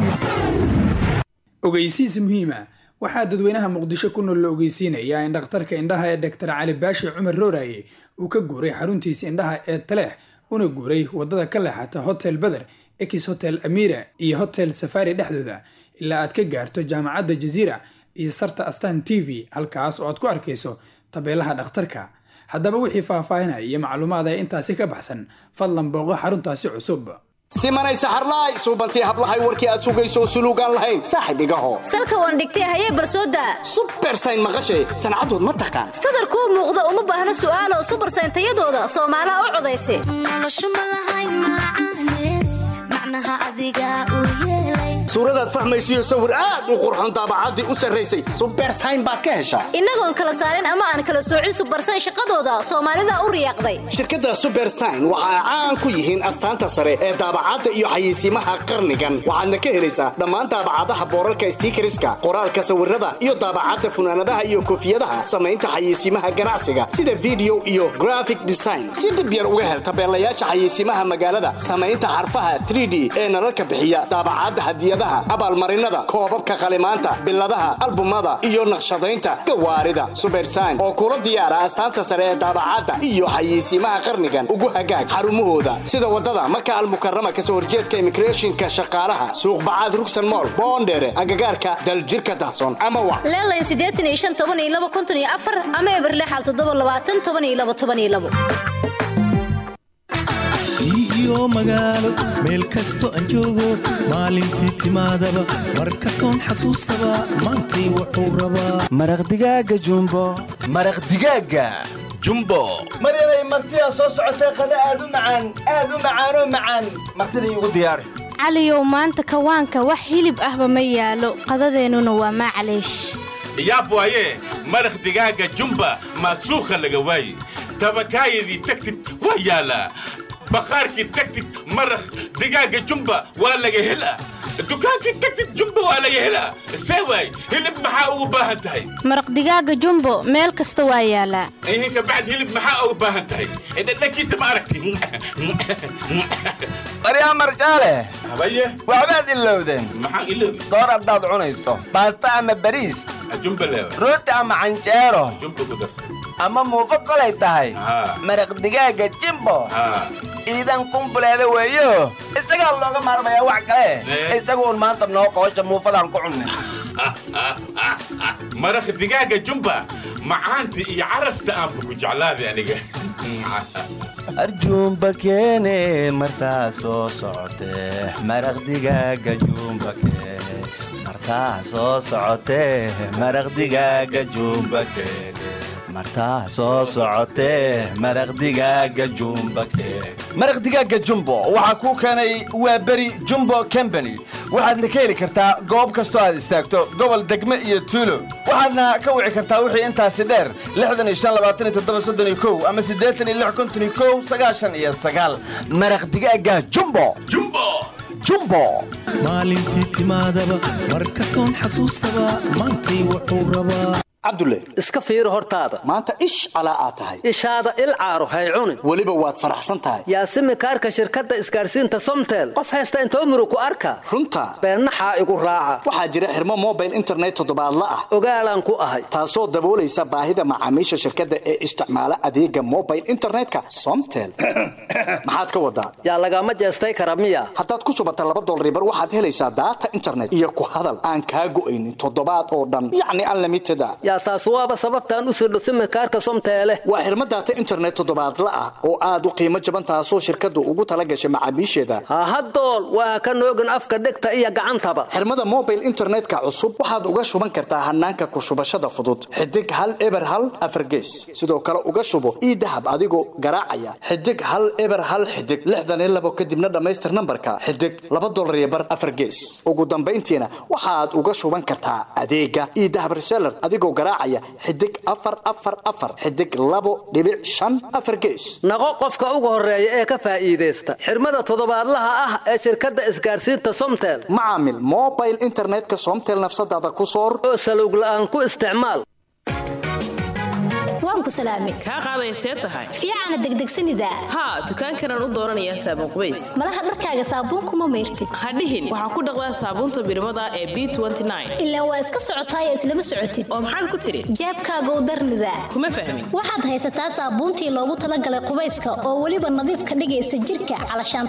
ogeysiis muhiima waxaa dadweynaha muqdisho ku nool la ogeysiinayaa in dhakhtarka indhaha ee doctor cali baashi cumar rooraye uu ka guuray xaruntiisa indhaha ee taleex una guuray wadada ka leexata hotel beder ex hotel amira iyo hotel safari dhexdooda ilaa aad ka gaarto jaamacadda jaziira iyo sarta astaan t v halkaas oo aad ku arkayso tabeelaha dhakhtarka haddaba wixii faahfaahinaya iyo macluumaad ee intaasi ka baxsan fadlan booqo xaruntaasi cusub simanay saxarlaay suubantii hablahay warkii aad sugayso suluugaan lahayn saaxib igaho salka waan dhigtay hayee barsooda subersayn maqashay sancadood ma taqaan sadarkuu muuqda uma baahna su'aalo subersayn tayadooda soomaalaha u codaysa noloshu ma lahayn macane macnaha adiga u yeelay suuradaad fahmaysiyo sawir aad u qurxoon daabacaddii u sarraysay subersayn baad ka heshaa innagoon kala saarin ama aan kala soocin subersayn shaqadooda soomaalida u riyaaqday shirkadda subersayn waxa ay caan ku yihiin astaanta sare ee daabacadda iyo xayeysiimaha qarnigan waxaadna ka helaysaa dhammaan daabacadaha boorarka stiikariska qoraalka sawirada iyo daabacadda funaanadaha iyo koofiyadaha samaynta xayeysiimaha ganacsiga sida video iyo graphic design si dhib yar uga hel tabeelayaasha xayeysiimaha magaalada samaynta xarfaha three d ee nalalka bixiya daabacadda hadiyadaha abaalmarinada koobabka qalimaanta biladaha albumada iyo naqshadaynta gawaarida subersayn oo kula diyaara astaanta sare ee daabacadda iyo xayeysiimaha qarnigan ugu hagaag xarumahooda sida wadada maka almukarrama kasoo horjeedka immigrationka shaqaalaha suuq bacaad rugsan mool boondheere agagaarka daljirka dahsoon ama wa leelayn siddeetan iyo shan toban iyo laba konton iyo afar ama eberle xal toddoba labaatan toban iyo laba toban iyo labo iyo magaalo meel kasto aan joogo maalintii timaadaba mar kastoon xasuustaba maantay wuxuu rabaa maraq digaaga jumbo maraq digaaga jumbo maryanay martidaa soo socotay qada aad u macaan aad u macaanoo macaan martida iigu diyaari caliyow maanta kawaanka wax hilib ahba ma yaalo qadadeennuna waa maclaysh yaab waaye maraq digaaga jumba maasuukha laga waaye tabakaayadii tagtid waa yaalaa baqaarkii tagtid maraq digaaga jumba waa laga helaa dukaankii tagtid jumba waa laga helaa see waay hilib maxaa ugu baahan tahay maraq digaaga jumbo meel kasta waa yaalaa ihinka bacd hilib maxaa ugu baahan tahay dhadhankiisa ma aragti baryaa marjaale habaye waxbaad ilowdeen maxaan ilowday soor haddaad cunayso baasta ama bariis jumba leewa rooti ama canjeero jumba ku darsan ama muufo kolay tahay maraq digaaga jimbo iidan kumbuleeda weeyo isagaa looga maarmayaa wax kale isaguun maanta noo qoosha muufadaan ku cunnay maraq digaaga jumba macaanta iyo carafta aanba ku jeclaaday aniga arjuumba keene martaa soo socotee maraq digaaga jumba keene martaa soo socotee maraq digaaga jumba keene martaa soo socotee maraq digaaga jumbo maraq digaaga jumbo waxaa kuu keenay waa beri jumbo combany waxaadna ka heli kartaa goob kastoo aad istaagto gobol degme iyo tuulo waxaadna ka wici kartaa wixii intaasi dheer lixdan iyo shan labaatan iyo toddoba soddon iyo kow ama siddeetan iyo lix konton iyo kow sagaashan iyo sagaal maraq digaaga jumbo jumbo jumbo maalintii timaadaba mar kastoon xasuustaba maantay wuxuu rabaa cabdulle iska fiiri hortaada maanta ish calaa aad tahay ishaada il caaro hay cunin weliba waad faraxsan tahay yaasimi kaarka shirkadda isgaarsiinta somtel qof haysta intoo muru ku arka runta beennaxaa igu raaca waxaa jira xirmo mobile internet toddobaadla ah ogaalaan ku ahay taasoo daboolaysa baahida macaamiisha shirkadda ee isticmaala adeega mobile internetka somtel maxaad ka wadaa yaa lagama jeestay kara miya haddaad ku shubata laba dolaribar waxaad helaysaa daata internet iyo ku hadal aan kaa go'aynin toddobaad oo dhan yacni unlimited yaa taas waaba sababtaan u sirdho simikaarka somteele waa xirmad data internet toddobaadla ah oo aad u qiimo jaban taasoo shirkadu ugu talagashay macaamiisheeda ha hadool waa ka noogin afka dhegta iyo gacantaba xirmada mobile internetka cusub waxaad uga shuban kartaa hanaanka ku shubashada fudud xidig hal eber hal afar gees sidoo kale uga shubo idahab adigoo garaacaya xidig hal eber hal xidig lixdan iyo labo kadibna dhamaystir nambarka xidig laba dolar iyo bar afar gees ugu dambayntiina waxaad uga shuban kartaa adeega idahab reseller adigoo garaacaya xidig afar afar afar xidig labo dhibic shan afar gees naqo qofka ugu horeeya ee ka faa'iideysta xirmada toddobaadlaha ah ee shirkadda isgaarsiinta somtel macaamil mobile internetka somtel nafsadaada ku soor oo salowg la'aan ku isticmaal waan ku salaamay kaa qaadaysee tahay fiicana degdegsanida haa dukaankanaan u dooranayaa saabuun qubays malaha dharkaaga saabuunkuma mayrtid ha dhihin waxaa ku dhaqdaa saabuunta birimada ee b ilaa waa iska socotaaya islama socotid oo maxaad ku tidhi jeebkaagow darnida kuma fahmin waxaad haysataa saabuuntii loogu talagalay qubayska oo weliba nadiif ka dhigaysa jirka calashaan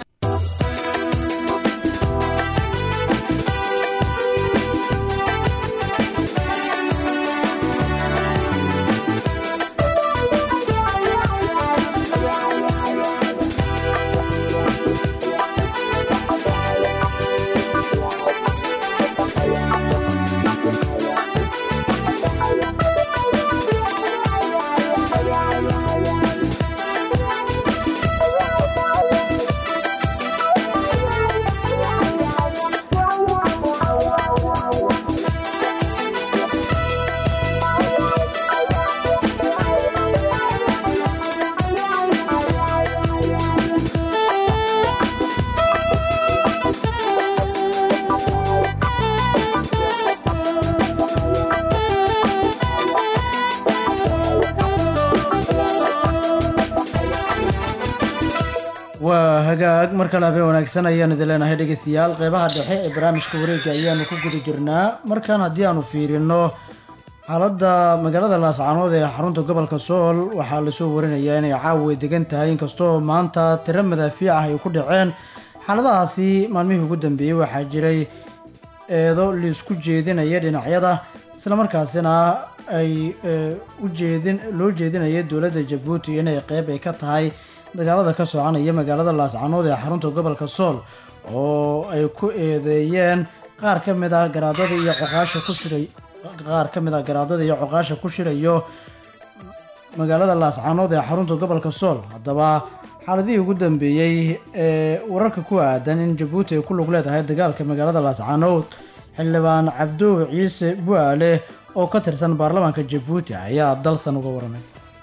waa hagaag mar kale habeen wanaagsan ayaanu idin leenahay dhegeystayaal qeybaha dhexe ee barnaamijka wareega ayaanu ku guda jirnaa markaan haddii aanu fiirino xaaladda magaalada laascaanood ee xarunta gobolka sool waxaa lasoo warinayaa inay caawa degan tahay inkastoo maanta tiro madaafiic ah ay ku dhaceen xaaladahaasi maalmihii ugu dambeeyey waxaa jiray eedo liisku jeedinaya dhinacyada islamarkaasina ay ujeedin loo jeedinaya dowladda jabuuti inay qeyb ay ka tahay dagaalada ka soconaya magaalada laascaanood ee xarunta gobolka sool oo ay ku eedeeyeen qaar ka mid ah garaadada iyo coqaasha ku shiray qaar ka mid ah garaadada iyo coqaasha ku shirayo magaalada laascaanood ee xarunta gobolka sool haddaba xaaladihii ugu dambeeyey ee wararka ku aadan in jabuuti ay ku lug leedahay dagaalka magaalada laascaanood xildhibaan cabdow ciise bu'aale oo ka tirsan baarlamaanka jabuuti ayaa dalsan uga waramay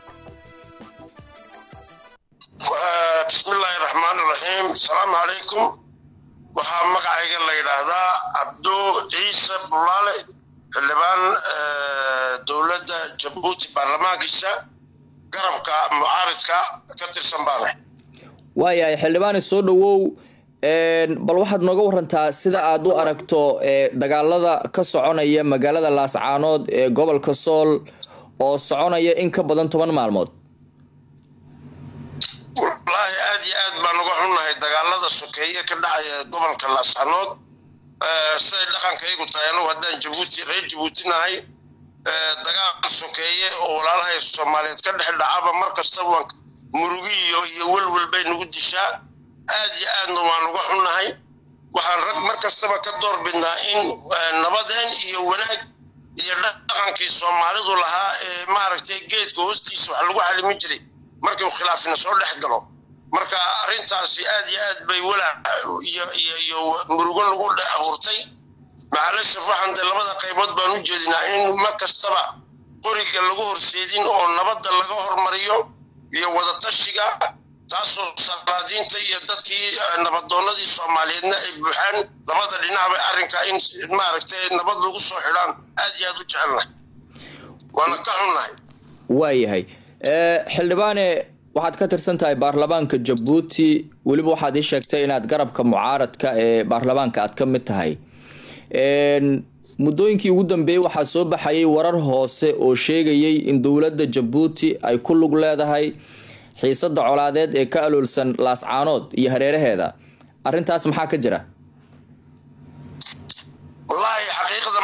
بسم الله الرحمن الرحيم السلام عليكم waxaa magacayga la yiraahdaa Abdu Ciise Bulaale xildhibaan dowladda Jabuuti baarlamaankiisa garabka mucaaradka ka tirsan baale waayahay xildhibaan soo dhawow een bal waxaad nooga warantaa sida aad u aragto ee dagaalada ka soconaya magaalada Laascaanood ee gobolka Sool oo soconaya in ka badan toban maalmood والله aad iyo aad baan uga xunnahay dagaalada sokeeye ka dhacaya gobolka Laascaanood ee say dhaqankaygu tahay anigu haddaan Jabuuti reer Jabuuti nahay ee dagaal sokeeye oo walaalahay Soomaaliyeed ka dhex dhacaba mar kasta waan murugiyo iyo walwal bay nagu dishaa aad iyo aadna waan uga xunnahay waxaan rag mar kastaba ka door bidnaa in nabadeen iyo wanaag iyo dhaqankii Soomaalidu lahaa ee maaragtay geedka hoostiisa wax lagu xalimi jiray markii uu khilaafina soo dhex galo marka arintaasi aad iyo aad bay walaac iyo iyo iyo murugo lagu abuurtay macallin waxaan de labada qaybood baan u jeedinaa in ma kastaba qoriga lagu horseedin oo nabadda laga hormariyo iyo wada tashiga taasoo salaadiinta iyo dadkii nabadoonadii Soomaaliyeedna ay buuxaan labada dhinacba arrinka in maaragtay nabad lagu soo xidhaan aad iyo aad u jecelnahay waana ka xunnahay waayahay ee xildhibaane waxaad ka tirsan tahay baarlamaanka Jabuuti waliba waxaad ii sheegtay inaad garabka mucaaradka ee baarlamaanka aad ka mid tahay een muddooyinkii ugu dambeeyay waxaa soo baxayay warar hoose oo sheegayay in dowladda Jabuuti ay ku lug leedahay xiisada colaadeed ee ka aloolsan Laascaanood iyo hareeraheeda arrintaas maxaa ka jira wallahi xaqiiqada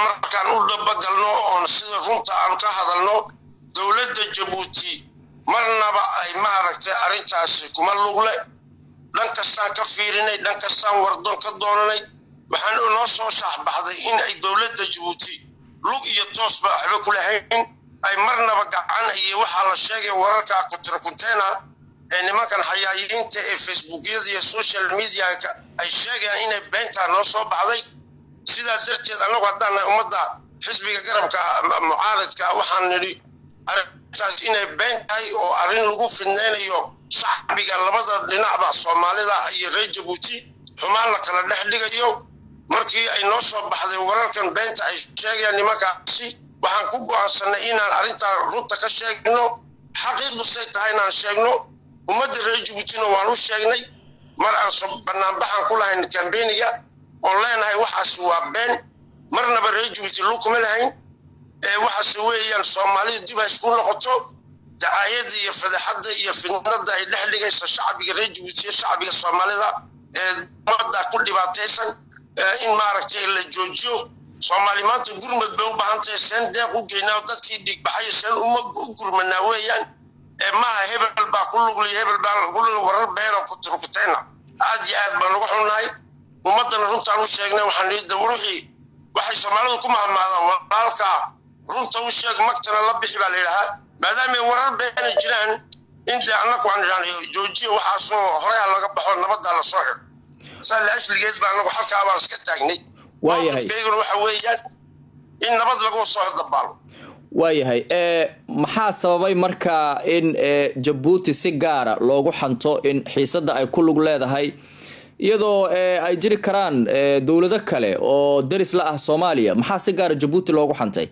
markaan u dhabagalno oon sida runta aan ka hadalno dowladda jabuuti marnaba ay maaragtay arrintaasi kuma lugle dhan kastaan ka fiirinay dhan kastaan wardoon ka doonanay waxaan noo soo shaaxbaxday in ay dowladda jabuuti lug iyo toosba waxba ku lahayn ay marnaba gacan iyo waxaa la sheegay wararka kutrakunteena ee nimankan xayaayiinta ee facebookyada iyo social media ay sheegayaan inay beentaa noo soo baxday sidaa darteed annagu haddaan nahay ummadda xisbiga garabka mucaaradka waxaan nidhi arrintaas inay been tahay oo arrin lagu fidnaynayo shacbiga labada dhinacba soomaalida iyo reer jabuuti xumaan la kala dhex dhigayo markii ay noo soo baxday wararkan beenta ay sheegayaan nimankaasi waxaan ku go'aansanay inaan arrintaa runta ka sheegno xaqiiqdu say tahay inaan sheegno ummadda reer jabuutina waan u sheegnay mar aan banaanbaxaan ku lahayn kambeeniga oon leenahay waxaasi waa been marnaba reer jabuuti lug kuma lahayn ee waxaase weeyaan soomaalida dib ha isku noqoto dacaayadda iyo fadaxadda iyo fidnada ay dhex dhigaysa shacbiga reer jabuuti iyo shacbiga soomaalida ee ummadda ku dhibaataysan in maaragtay la joojiyo soomaali maanta gurmad bay u baahan tahay seen deeq u geynaa dadkii dhigbaxay seen uma u gurmanaa weeyaan ee maaha hebel baa ku lugliya hebel baa ku lugliya warar beero ku turkutayna aad iyo aad baan uga xunnahay ummaddana runtaan u sheegnay waxaan nidhi dawaruxii waxay soomaalidu ku mahmaadaan walaalka runta u sheeg magtana la bixi baa la yidhahaa maadaamay warar beena jiraan in dee annagu aan idhaan joojiya waxaasoo horeha laga baxo nabaddaa la soo xidho saa la ashligeed baa anagu halkaa baan iska taagnay waayahayguna waxa weeyaan in nabad lagu soo dabaalo waayahay maxaa sababay markaa in jabuuti si gaara loogu xanto in xiisadda ay ku lug leedahay iyadoo ay jiri karaan dowlado kale oo daris la ah soomaaliya maxaa si gaara jabuuti loogu xantay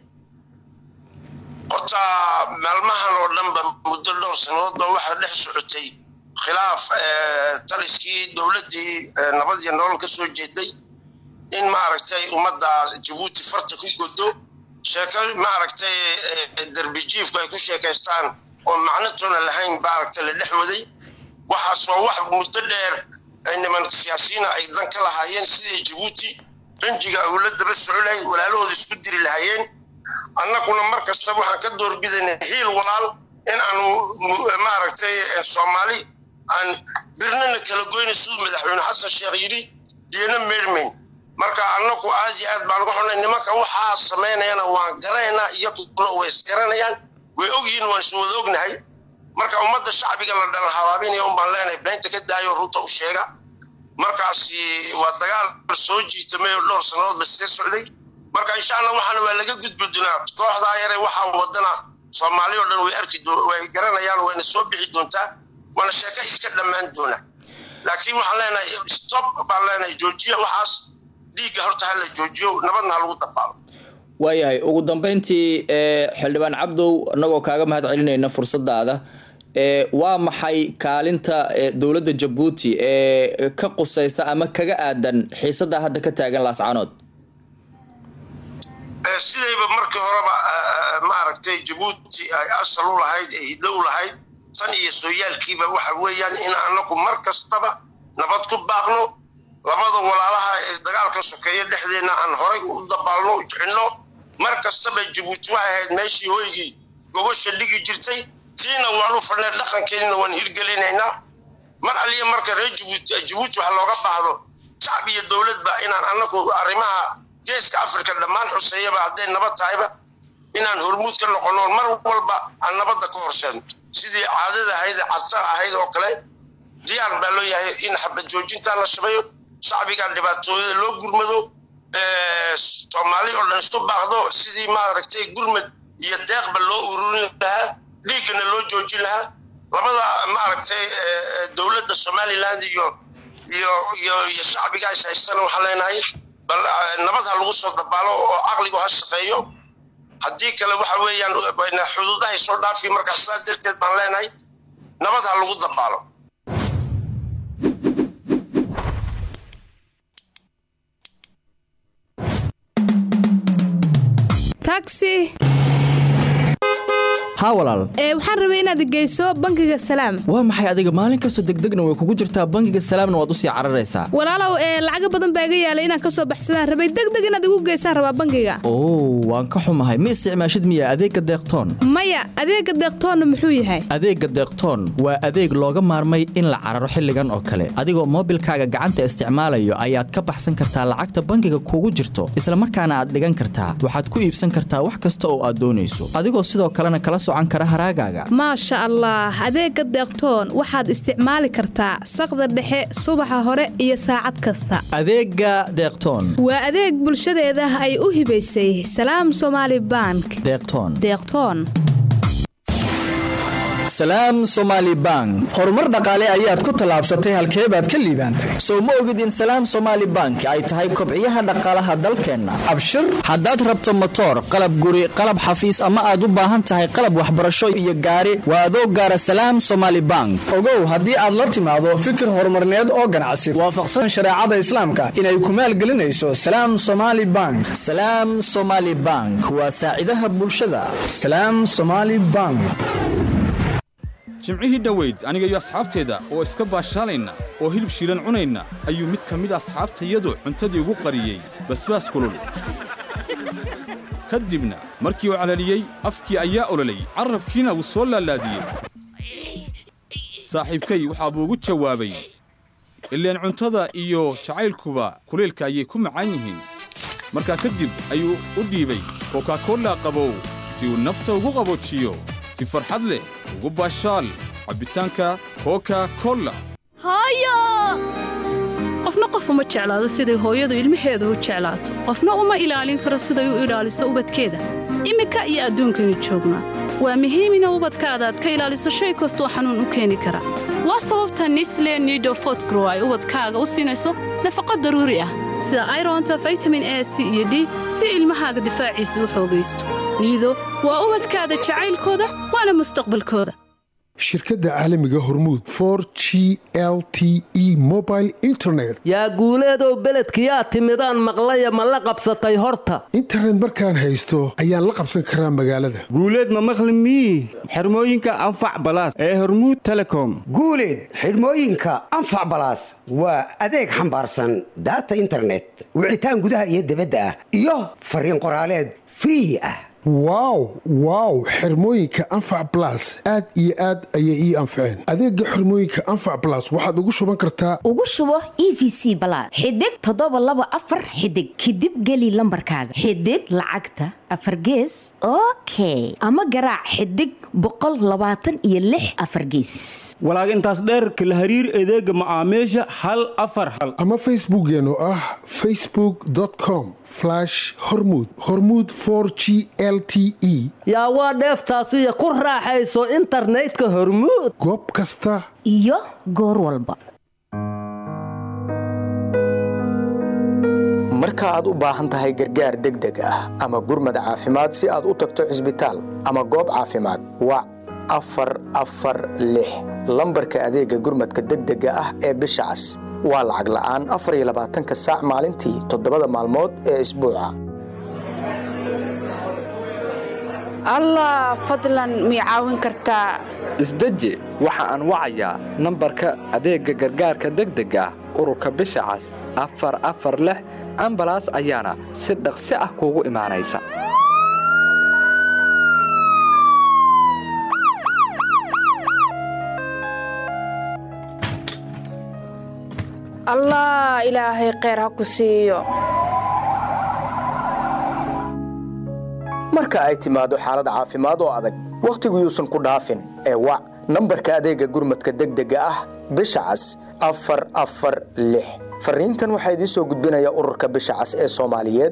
horta maalmahan oo dhanba muddo dhowr sanadoodba waxaa dhex socotay khilaaf taliskii dowladdii nabad iyo nolol ka soo jeeday in maaragtay ummadda jabuuti farta ku godo sheeko maaragtay darbijiifku ay ku sheekaystaan oo macnatoona lahayn maaragtay la dhex waday waxaas waa wax muddo dheer ay niman siyaasiyiina ay dan ka lahaayeen sidii jabuuti ranjiga ula daba socolay walaalahooda isku diri lahaayeen annaguna mar kasta waxaan ka doorbidaynay hiil walaal in aanu maaragtay soomaali aan birnana kala goyna siduu madaxweyne xasan sheekh yidhi diyana meermayn marka annagu aad iyo aad baan uga xunnay nimanka waxaa samaynayana waan garanaynaa iyaguna way isgaranayaan way ogyihiin waan is wada ognahay marka ummadda shacbiga la dhalan habaabinaya un baan leenahay beenta ka daayo runta u sheega markaasi waa dagaal soo jiitamay oo dhowr sannadoodba sii socday marka insha allah waxaana waa laga gudbudunaa kooxdaa yare waxaa wadana soomaali oo dhan way arki way garanayaan wayna soo bixi doontaa waana sheeko iska dhammaan doona laakiin waxaan leenahay stop baan leenahay joojiya waxaas dhiigga horta ha la joojiyo nabadna ha lagu dabaalo waayahay ugu dambeyntii xildhibaan cabdow annagoo kaaga mahad celinayna fursadaada waa maxay kaalinta dowladda jabuuti ee ka qusaysa ama kaga aadan xiisadda hadda ka taagan laascaanood sidayba markii horeba maaragtay jabuuti ay asal u lahayd ee hiddo u lahayd tan iyo sooyaalkiiba waxa weeyaan in annagu mar kastaba nabad ku baaqno labada walaalaha ee dagaalka sokeeye dhexdeena aan horay u dabaalno u jixino mar kastaba jabuuti waxay ahayd meeshii hoygii gogosha dhigi jirtay tiina waan u fadhnay dhaqankeennina waan hirgelinaynaa mar aliya marka reer jabuuti jabuuti waxa looga baahdo shacab iyo dowladba inaan annagu arrimaha geeska afrika dhammaan xuseeyaba hadday nabad tahayba inaan hormuud ka noqono mar walba aan nabadda ka horseedno sidii caadada ahayd carta ahayd oo kale diyaar baa loo yahay in xabad joojintaa la shabeeyo shacbigan dhibaatooyada loo gurmado soomaali oo dhan isku baaqdo sidii maaragtay gurmad iyo deeqba loo ururin lahaa dhiiggana loo joojin lahaa labada maaragtay dowladda somaliland iyo iyo iyo iyo shacbiga is haystana waxaan leenahay bal nabad ha lagu soo dabaalo oo caqligu ha shaqeeyo haddii kale waxa weeyaan xuduudahay soo dhaafi markaa sidaa darteed baan leenahay nabad ha lagu dabaalo taxi haa walaal ee waxaan rabay inaad geyso bangiga salaam. waa maxay adiga maalin kasta degdegna way kugu jirtaa bangiga salaamna waad u sii cararaysaa. walaalow ee lacag badan baa iga yaalay inaan ka soo baxsadaan rabay degdeg inaad igu geysaan rabaa bangiga. oo waan ka xumahay ma isticmaashid miya adeega deeqtoon. maya adeega deeqtoon muxuu yahay? adeega deeqtoon waa adeeg looga maarmay in la cararo xilligan oo kale adigoo moobilkaaga gacanta isticmaalayo ayaad ka baxsan kartaa lacagta bangiga kugu jirto isla markaana aad dhigan kartaa waxaad ku iibsan kartaa wax kasta oo aad doonayso adigoo sidoo kalena kala socan kara haraagaaga. maasha allah adeega deeqtoon waxaad isticmaali kartaa saqda dhexe subaxa hore iyo saacad kasta. adeega deeqtoon waa adeeg bulshadeeda ay u hibaysay salaam Somali Bank. deeqtoon deeqtoon salaam Somali Bank horumar dhaqaale ayaad ku talaabsatay halkee baad ka liibaantay soo ma ogid in salaam Somali Bank ay tahay kobciyaha dhaqaalaha dalkeena abshir hadaad rabto motor qalab guri qalab xafiis ama aad u baahan tahay qalab waxbarasho iyo gaari waa adoo gaara salaam Somali Bank ogow hadii aad la timaado fikir horumarineed oo ganacsi waafaqsan shariicada islaamka inay ku maalgelinayso salaam Somali Bank salaam Somali Bank waa saacidaha bulshada salaam Somali Bank jimcihii dhoweyd aniga iyo asxaabteeda oo iska baashaalayna oo hilib shiilan cunayna ayuu mid ka mid asxaabtayadu cuntadii ugu qariyey basbaas kulul ka dibna markii uu calaliyey afkii ayaa ololay carrabkiina wuu soo laalaadiyey saaxiibkay waxaa buu ugu jawaabay ileen cuntada iyo jacaylkuba kuleelka ayay ku macaan yihiin markaa kadib ayuu u dhiibay coca-cola qabow si uu nafta ugu qaboojiyo si farxad leh ugu baashaal cabitaanka coca-cola hooyo qofna qof uma jeclaado siday hooyadu ilmaheeda u jeclaato qofna uma ilaalin karo siday u ilaaliso ubadkeeda iminka iyo adduunkani joognaa waa muhiim in ubadkaada aad ka ilaaliso shay kastoo xanuun u keeni kara waa sababta Nestle Nido Fortgrow ay ubadkaaga u siinayso nafaqo daruuri ah sida ironta vitamin A C iyo D si ilmahaaga difaaciisu u xoogaysto Nido waa ubadkaada jacaylkooda waana mustaqbalkooda shirkadda caalamiga hormuud four G L T E mobile internet yaa guuleedow beledkiyaa timidaan maqlaya ma la qabsatay horta internet markaan haysto ayaan la qabsan karaa magaalada guuleed ma maqli mii xirmooyinka anfac balaas ee hormuud telecom guuleed xirmooyinka anfac balaas waa adeeg xambaarsan data internet wicitaan gudaha iyo dibadda ah iyo fariin qoraaleed free ah wow wow xirmooyinka anfac plus aad iyo aad ayay ii anfaceen adeega xirmooyinka anfac plus waxaad ugu shuban kartaa ugu shubo E V C Plus xidig toddoba laba afar xidig kadib gali lambarkaaga xidig lacagta afar gees okay ama garaac xidig boqol labaatan iyo lix afar gees walaag intaas dheer kala hariir adeega macaamiisha hal afar hal ama facebookeena oo ah facebook.com slash hormuud hormuud four G L T E yaa waa dheeftaasiyo ku raaxayso internetka hormuud goob kasta iyo goor walba marka aad u baahan tahay gargaar degdeg ah ama gurmad caafimaad si aad u tagto cisbitaal ama goob caafimaad wac afar afar lix lambarka adeega gurmadka degdega ah ee bisha cas waa lacag la'aan afar iyo labaatanka saac maalintii toddobada maalmood ee isbuuca allah fadlan mii caawin kartaa isdeji waxa aan wacayaa nambarka adeegga gargaarka degdega ah ururka bisha cas afar afar lix ambalaas ayaana si dhaqsi ah kuugu imaanaysa allah ilaahay kheyr ha ku siiyo marka ay timaado xaalad caafimaad oo adag wakhtigu yuusan ku dhaafin ee wac nambarka adeegga gurmadka degdega ah bisha cas afar afar lix fariintan waxaa idiin soo gudbinaya ururka bisha cas ee Soomaaliyeed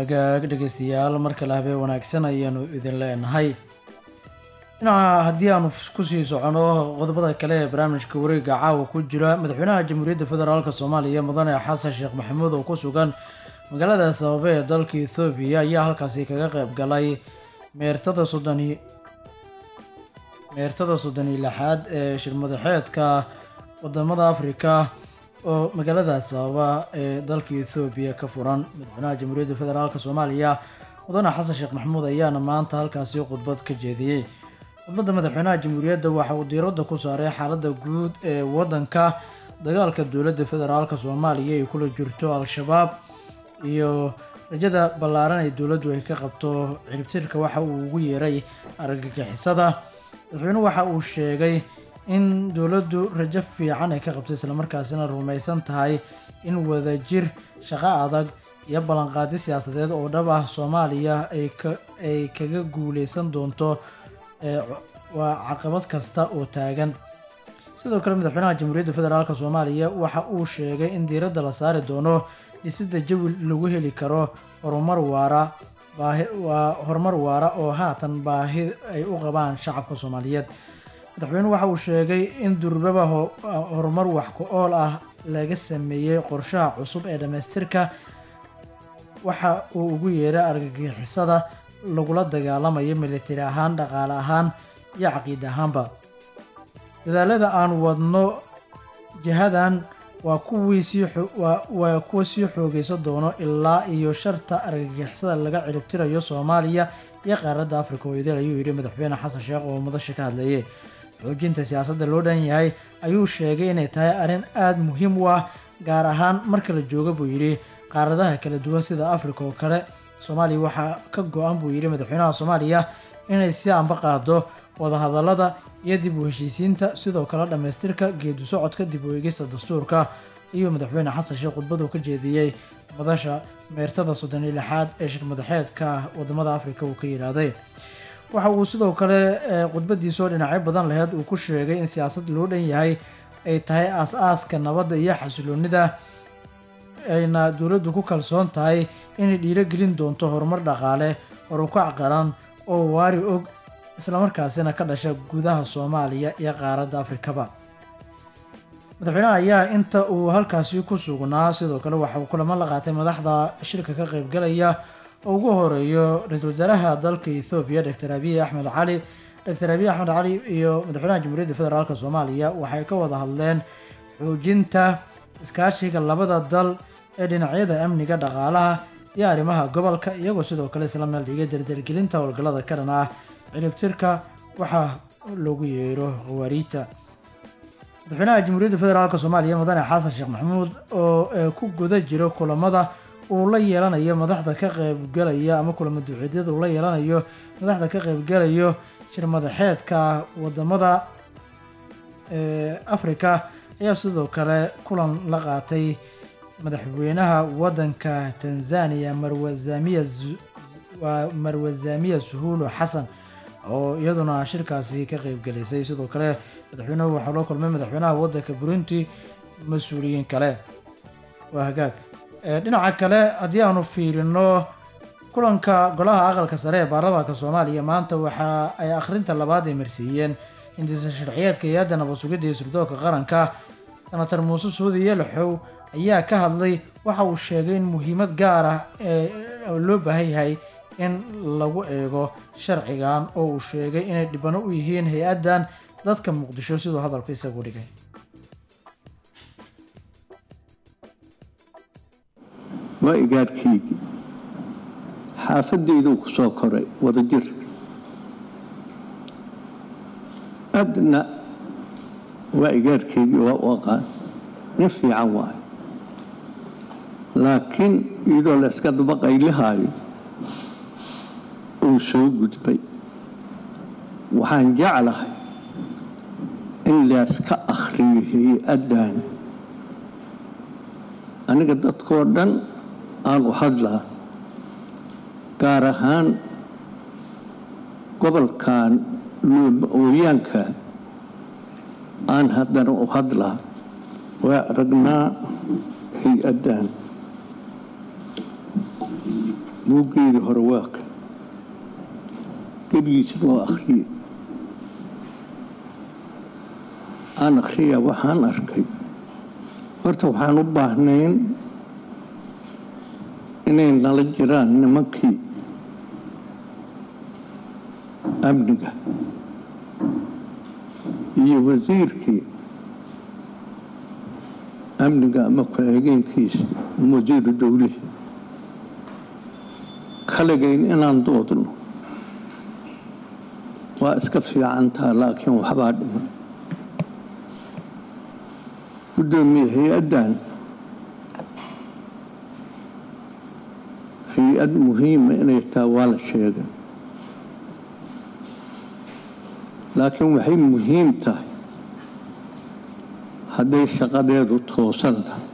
hagaag dhegeystayaal mar kale habeen wanaagsan ayaanu idin leenahay dhinaca haddii aanu kusii socono qodobada kale ee barnaamijka wareega caawa ku jira madaxweynaha jamhuuriyadda federaalk soomaaliya mudane xasan sheekh maxamuud oo ku sugan magaalada sababa ee dalka ethoobiya ayaa halkaasi kaga qayb galay meertada soddoni meertada soddon iyo lixaad ee shirmadaxeedka wadamada afrika oo magaalada sababa ee dalka ethoobiya ka furan madaxweynaha jamhuuriyadda federaalk soomaaliya mudane xasan sheekh maxamuud ayaana maanta halkaasi khudbad ka jeediyey khudbadda madaxweynaha jamhuuriyadda waxa uu diiradda ku saaray xaaladda guud ee wadanka dagaalka dowladda federaalk soomaaliya ay kula jirto al-shabaab iyo rajada ballaaran ay dowladdu ay ka qabto ciribtirka waxa uu ugu yeeray argagixisada madaxweynuhu waxa uu sheegay in dowladdu rajo fiican ay ka qabtay islamarkaasina rumaysan tahay in wadajir shaqo adag iyo ballanqaadi siyaasadeed oo dhab ah soomaaliya ay ka ay kaga guuleysan doonto waa caqabad kasta oo taagan sidoo kale madaxweynaha jamhuuriyadda federaalk soomaaliya waxa uu sheegay in diiradda la saari doono dhisida jawi lagu heli karo horumar waara baahi waa horumar waara oo haatan baahi ay u qabaan shacabka soomaaliyeed madaxweynuhu waxa uu sheegay in durbaba horumar wax ku ool ah laga sameeyey qorshaha cusub ee dhammaystirka waxa uu ugu yeeray argagixisada lagula dagaalamayo militari ahaan dhaqaale ahaan iyo caqiid ahaanba dadaalada aan wadno jihadan waa kuwii sii waa kuwa sii xoogeysan doono ilaa iyo sharta argagixisada laga ciribtirayo soomaaliya iyo qaaradda afrika oo idil ayuu yidhi madaxweyne xasan sheekh oo madasha ka hadlayay xoojinta siyaasadda loo dhan yahay ayuu sheegay inay tahay arrin aada muhiim u ah gaar ahaan marka la jooga buu yidhi qaaradaha kala duwan sida afrika oo kale soomaaliya waxaa ka go-an buu yidhi madaxweynaha soomaaliya inay si anba qaado wadahadalada iyo dib u heshiisiinta sidoo kale dhammaystirka geedu socodka dib u eegista dastuurka ayuu madaxweyne xasan sheekh khudbadu ka jeediyey madasha meertada soddon iyo lixaad ee shirmadaxeedka wadamada afrika uu ka yidhaahday waxa uu sidoo kale khudbadiisoo dhinacyo badan laheyd uu ku sheegay in siyaasad loo dhan yahay ay tahay aas-aaska nabadda iyo xasiloonida ayna dowladdu ku kalsoon tahay inay dhiirogelin doonto horumar dhaqaale horukac qaran oo waari og islamarkaasina ka dhasha gudaha soomaaliya iyo qaaradda afrikaba madaxweynaha ayaa inta uu halkaasi ku sugnaa sidoo kale waxa uu kulamo la qaatay madaxda shirka ka qaybgalaya oo ugu horeeyo ra-iisul wasaaraha dalka ethoobiya doctor abiy axmed cali doctor abiy axmed cali iyo madaxweynaha jamhuuriyadda federaalk soomaaliya waxay ka wada hadleen xoojinta iskaashiga labada dal ee dhinacyada amniga dhaqaalaha iyo arrimaha gobolka iyagoo sidoo kale isla meel dhigay dardargelinta howlgallada ka dhan ah ciribtirka waxaa loogu yeero khawaariijta madaxweynaha jamhuuriyadda federaalk soomaaliya mudane xasan sheekh maxamuud oo ku guda jiro kulamada uu la yeelanayo madaxda ka qaybgalaya ama kulamo duceedyada uu la yeelanayo madaxda ka qaybgalayo shirmadaxeedka wadamada afrika ayaa sidoo kale kulan la qaatay madaxweynaha wadanka tanzania marwazamiya waa marwazamiya suhuulo xasan oo iyaduna shirkaasi ka qaybgalaysay sidoo kale madaxweynuhu waxaa loo kulmay madaxweynaha wadanka burundi mas-uuliyiin kale waa hagaag dhinaca kale haddii aanu fiirino kulanka golaha aqalka sare ee baarlamaanka soomaaliya maanta waxa ay akhrinta labaad ay marsiiyeen hindisa sharciyeedka hay-adda nabad sugidda iyo sirdoonka qaranka senator muuse suudi yelaxow ayaa ka hadlay waxa uu sheegay in muhiimad gaar ah ee loo baahan yahay in lagu eego sharcigan oo uu sheegay inay dhibano u yihiin hay-addan dadka muqdisho siduu hadalku isagu dhigay waa igaarhkaygii xaafaddayduu ku soo koray wadajir adna waa igaarhkaygii waa u aqaan nin fiican waayo laakiin iyadoo la iska daba qaylihaayo uu soo gudbay waxaan jeclahay in layska akhriyo hay-addan aniga dadkoo dhan aan u hadlaa gaar ahaan gobolkan ooyaanka aan haddana u hadlaa waa aragnaa hay-addan buuggeedii hore waa kan gebigiisana waa akhriyey aan akhriya waxaan arkay horta waxaan u baahnayn inay nala jiraan nimankii amniga iyo wasiirkii amniga ama ku-xigeenkiisa ama wasiiru dowlihi kaligayn inaan doodno waa iska fiicantaa laakiin waxbaa dhiman gudoomiye hay-addan hay-ad muhiima inay taa waa la sheegay laakiin waxay muhiim tahay hadday shaqadeedu toosan tahay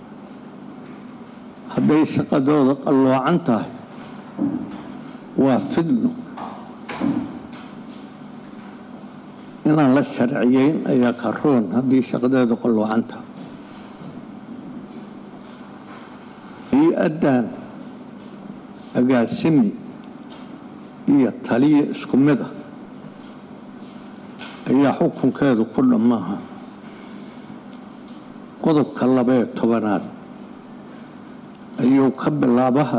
hadday shaqadooda qalloocan tahay waa fidno inaan la sharciyeyn ayaa ka roon haddii shaqadeedu qalloocan tahay hay-addan agaasimi iyo taliya isku mid ah ayaa xukunkeedu ku dhammaaha qodobka labaiyo tobanaad ayuu ka bilaabaha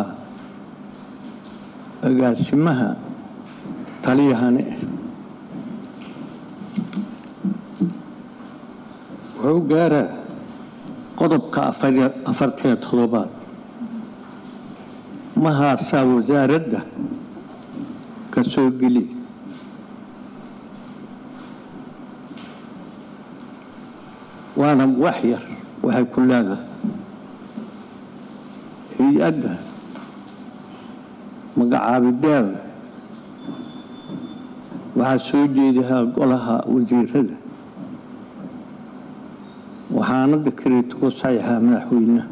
agaasimaha taliyahani ah wuxuu gaaraa qodobka afartiyo toddobaad mahaasaa wasaaradda ka soo geli waana wax yar waxay ku leedahay hay-adda magacaabideeda waxaa soo jeedahaa golaha wasiirada waxaana dekreeto ku saxiixaa madaxweynaha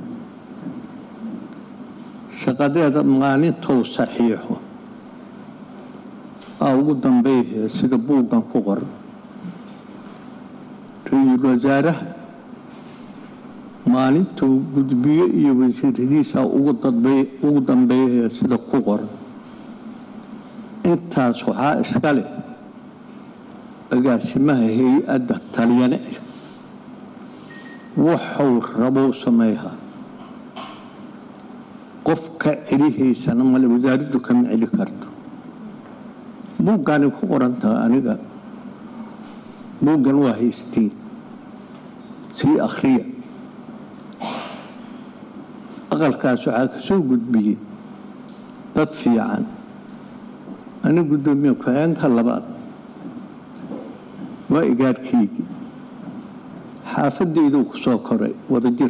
shaqadeeda maalintou saxiixo aa ugu dambeeyay sida buuggan ku qoran ra-iisul wasaaraha maalintuu gudbiyo iyo wasiiradiisa ugu dambeeyay sida ku qoran intaas waxaa iska leh agaasimaha hay-adda taliyane ah wuxuu rabou sameeyaa qof ka celihaysana male wasaaraddu kama celi karto buuggaanay ku qoran tahay aniga buuggan waa haystiin sii akhriya aqalkaas waxaa ka soo gudbiyey dad fiican ani guddoomiye ku-xigeenka labaad waa igaadhkaygii xaafaddayduu ku soo koray wadajir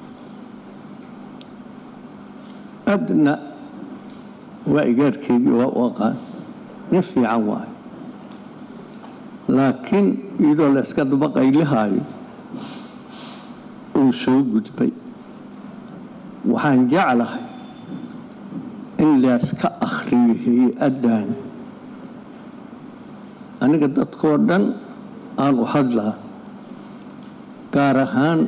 adna waa igaadhkaygii waa u aqaan nin fiican waayo laakiin iyadoo la iska dabaqaylihaayo uu soo gudbay waxaan jeclahay in layska akhriyo hay-addan aniga dadkoo dhan aan u hadlaa gaar ahaan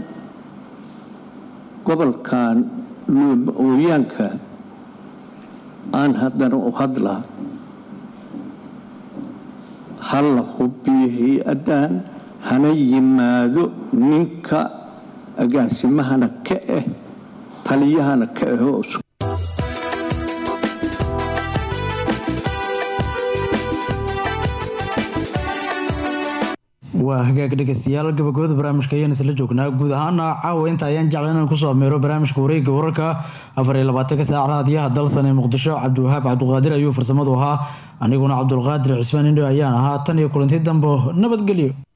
gobolkan ooyaanka aan haddana u hadlaa ha la hubiyo hay-addan hana yimaado ninka agaasimahana ka ah taliyahana ka ah waa hagaag dhegeystayaal gabagabada barnaamijka ayaan isla joognaa guud ahaana caawa inta ayaan jeclan inaan kusoo ameero barnaamijka wareegga wararka afar iyo labaatanka saac raadiyaha dalsan ee muqdisho cabdiwahaab cabdiqaadir ayuu farsamadu ahaa aniguna cabdulqaadir cismaan indho ayaan ahaa tan iyo kulanti dambo nabadgelyo.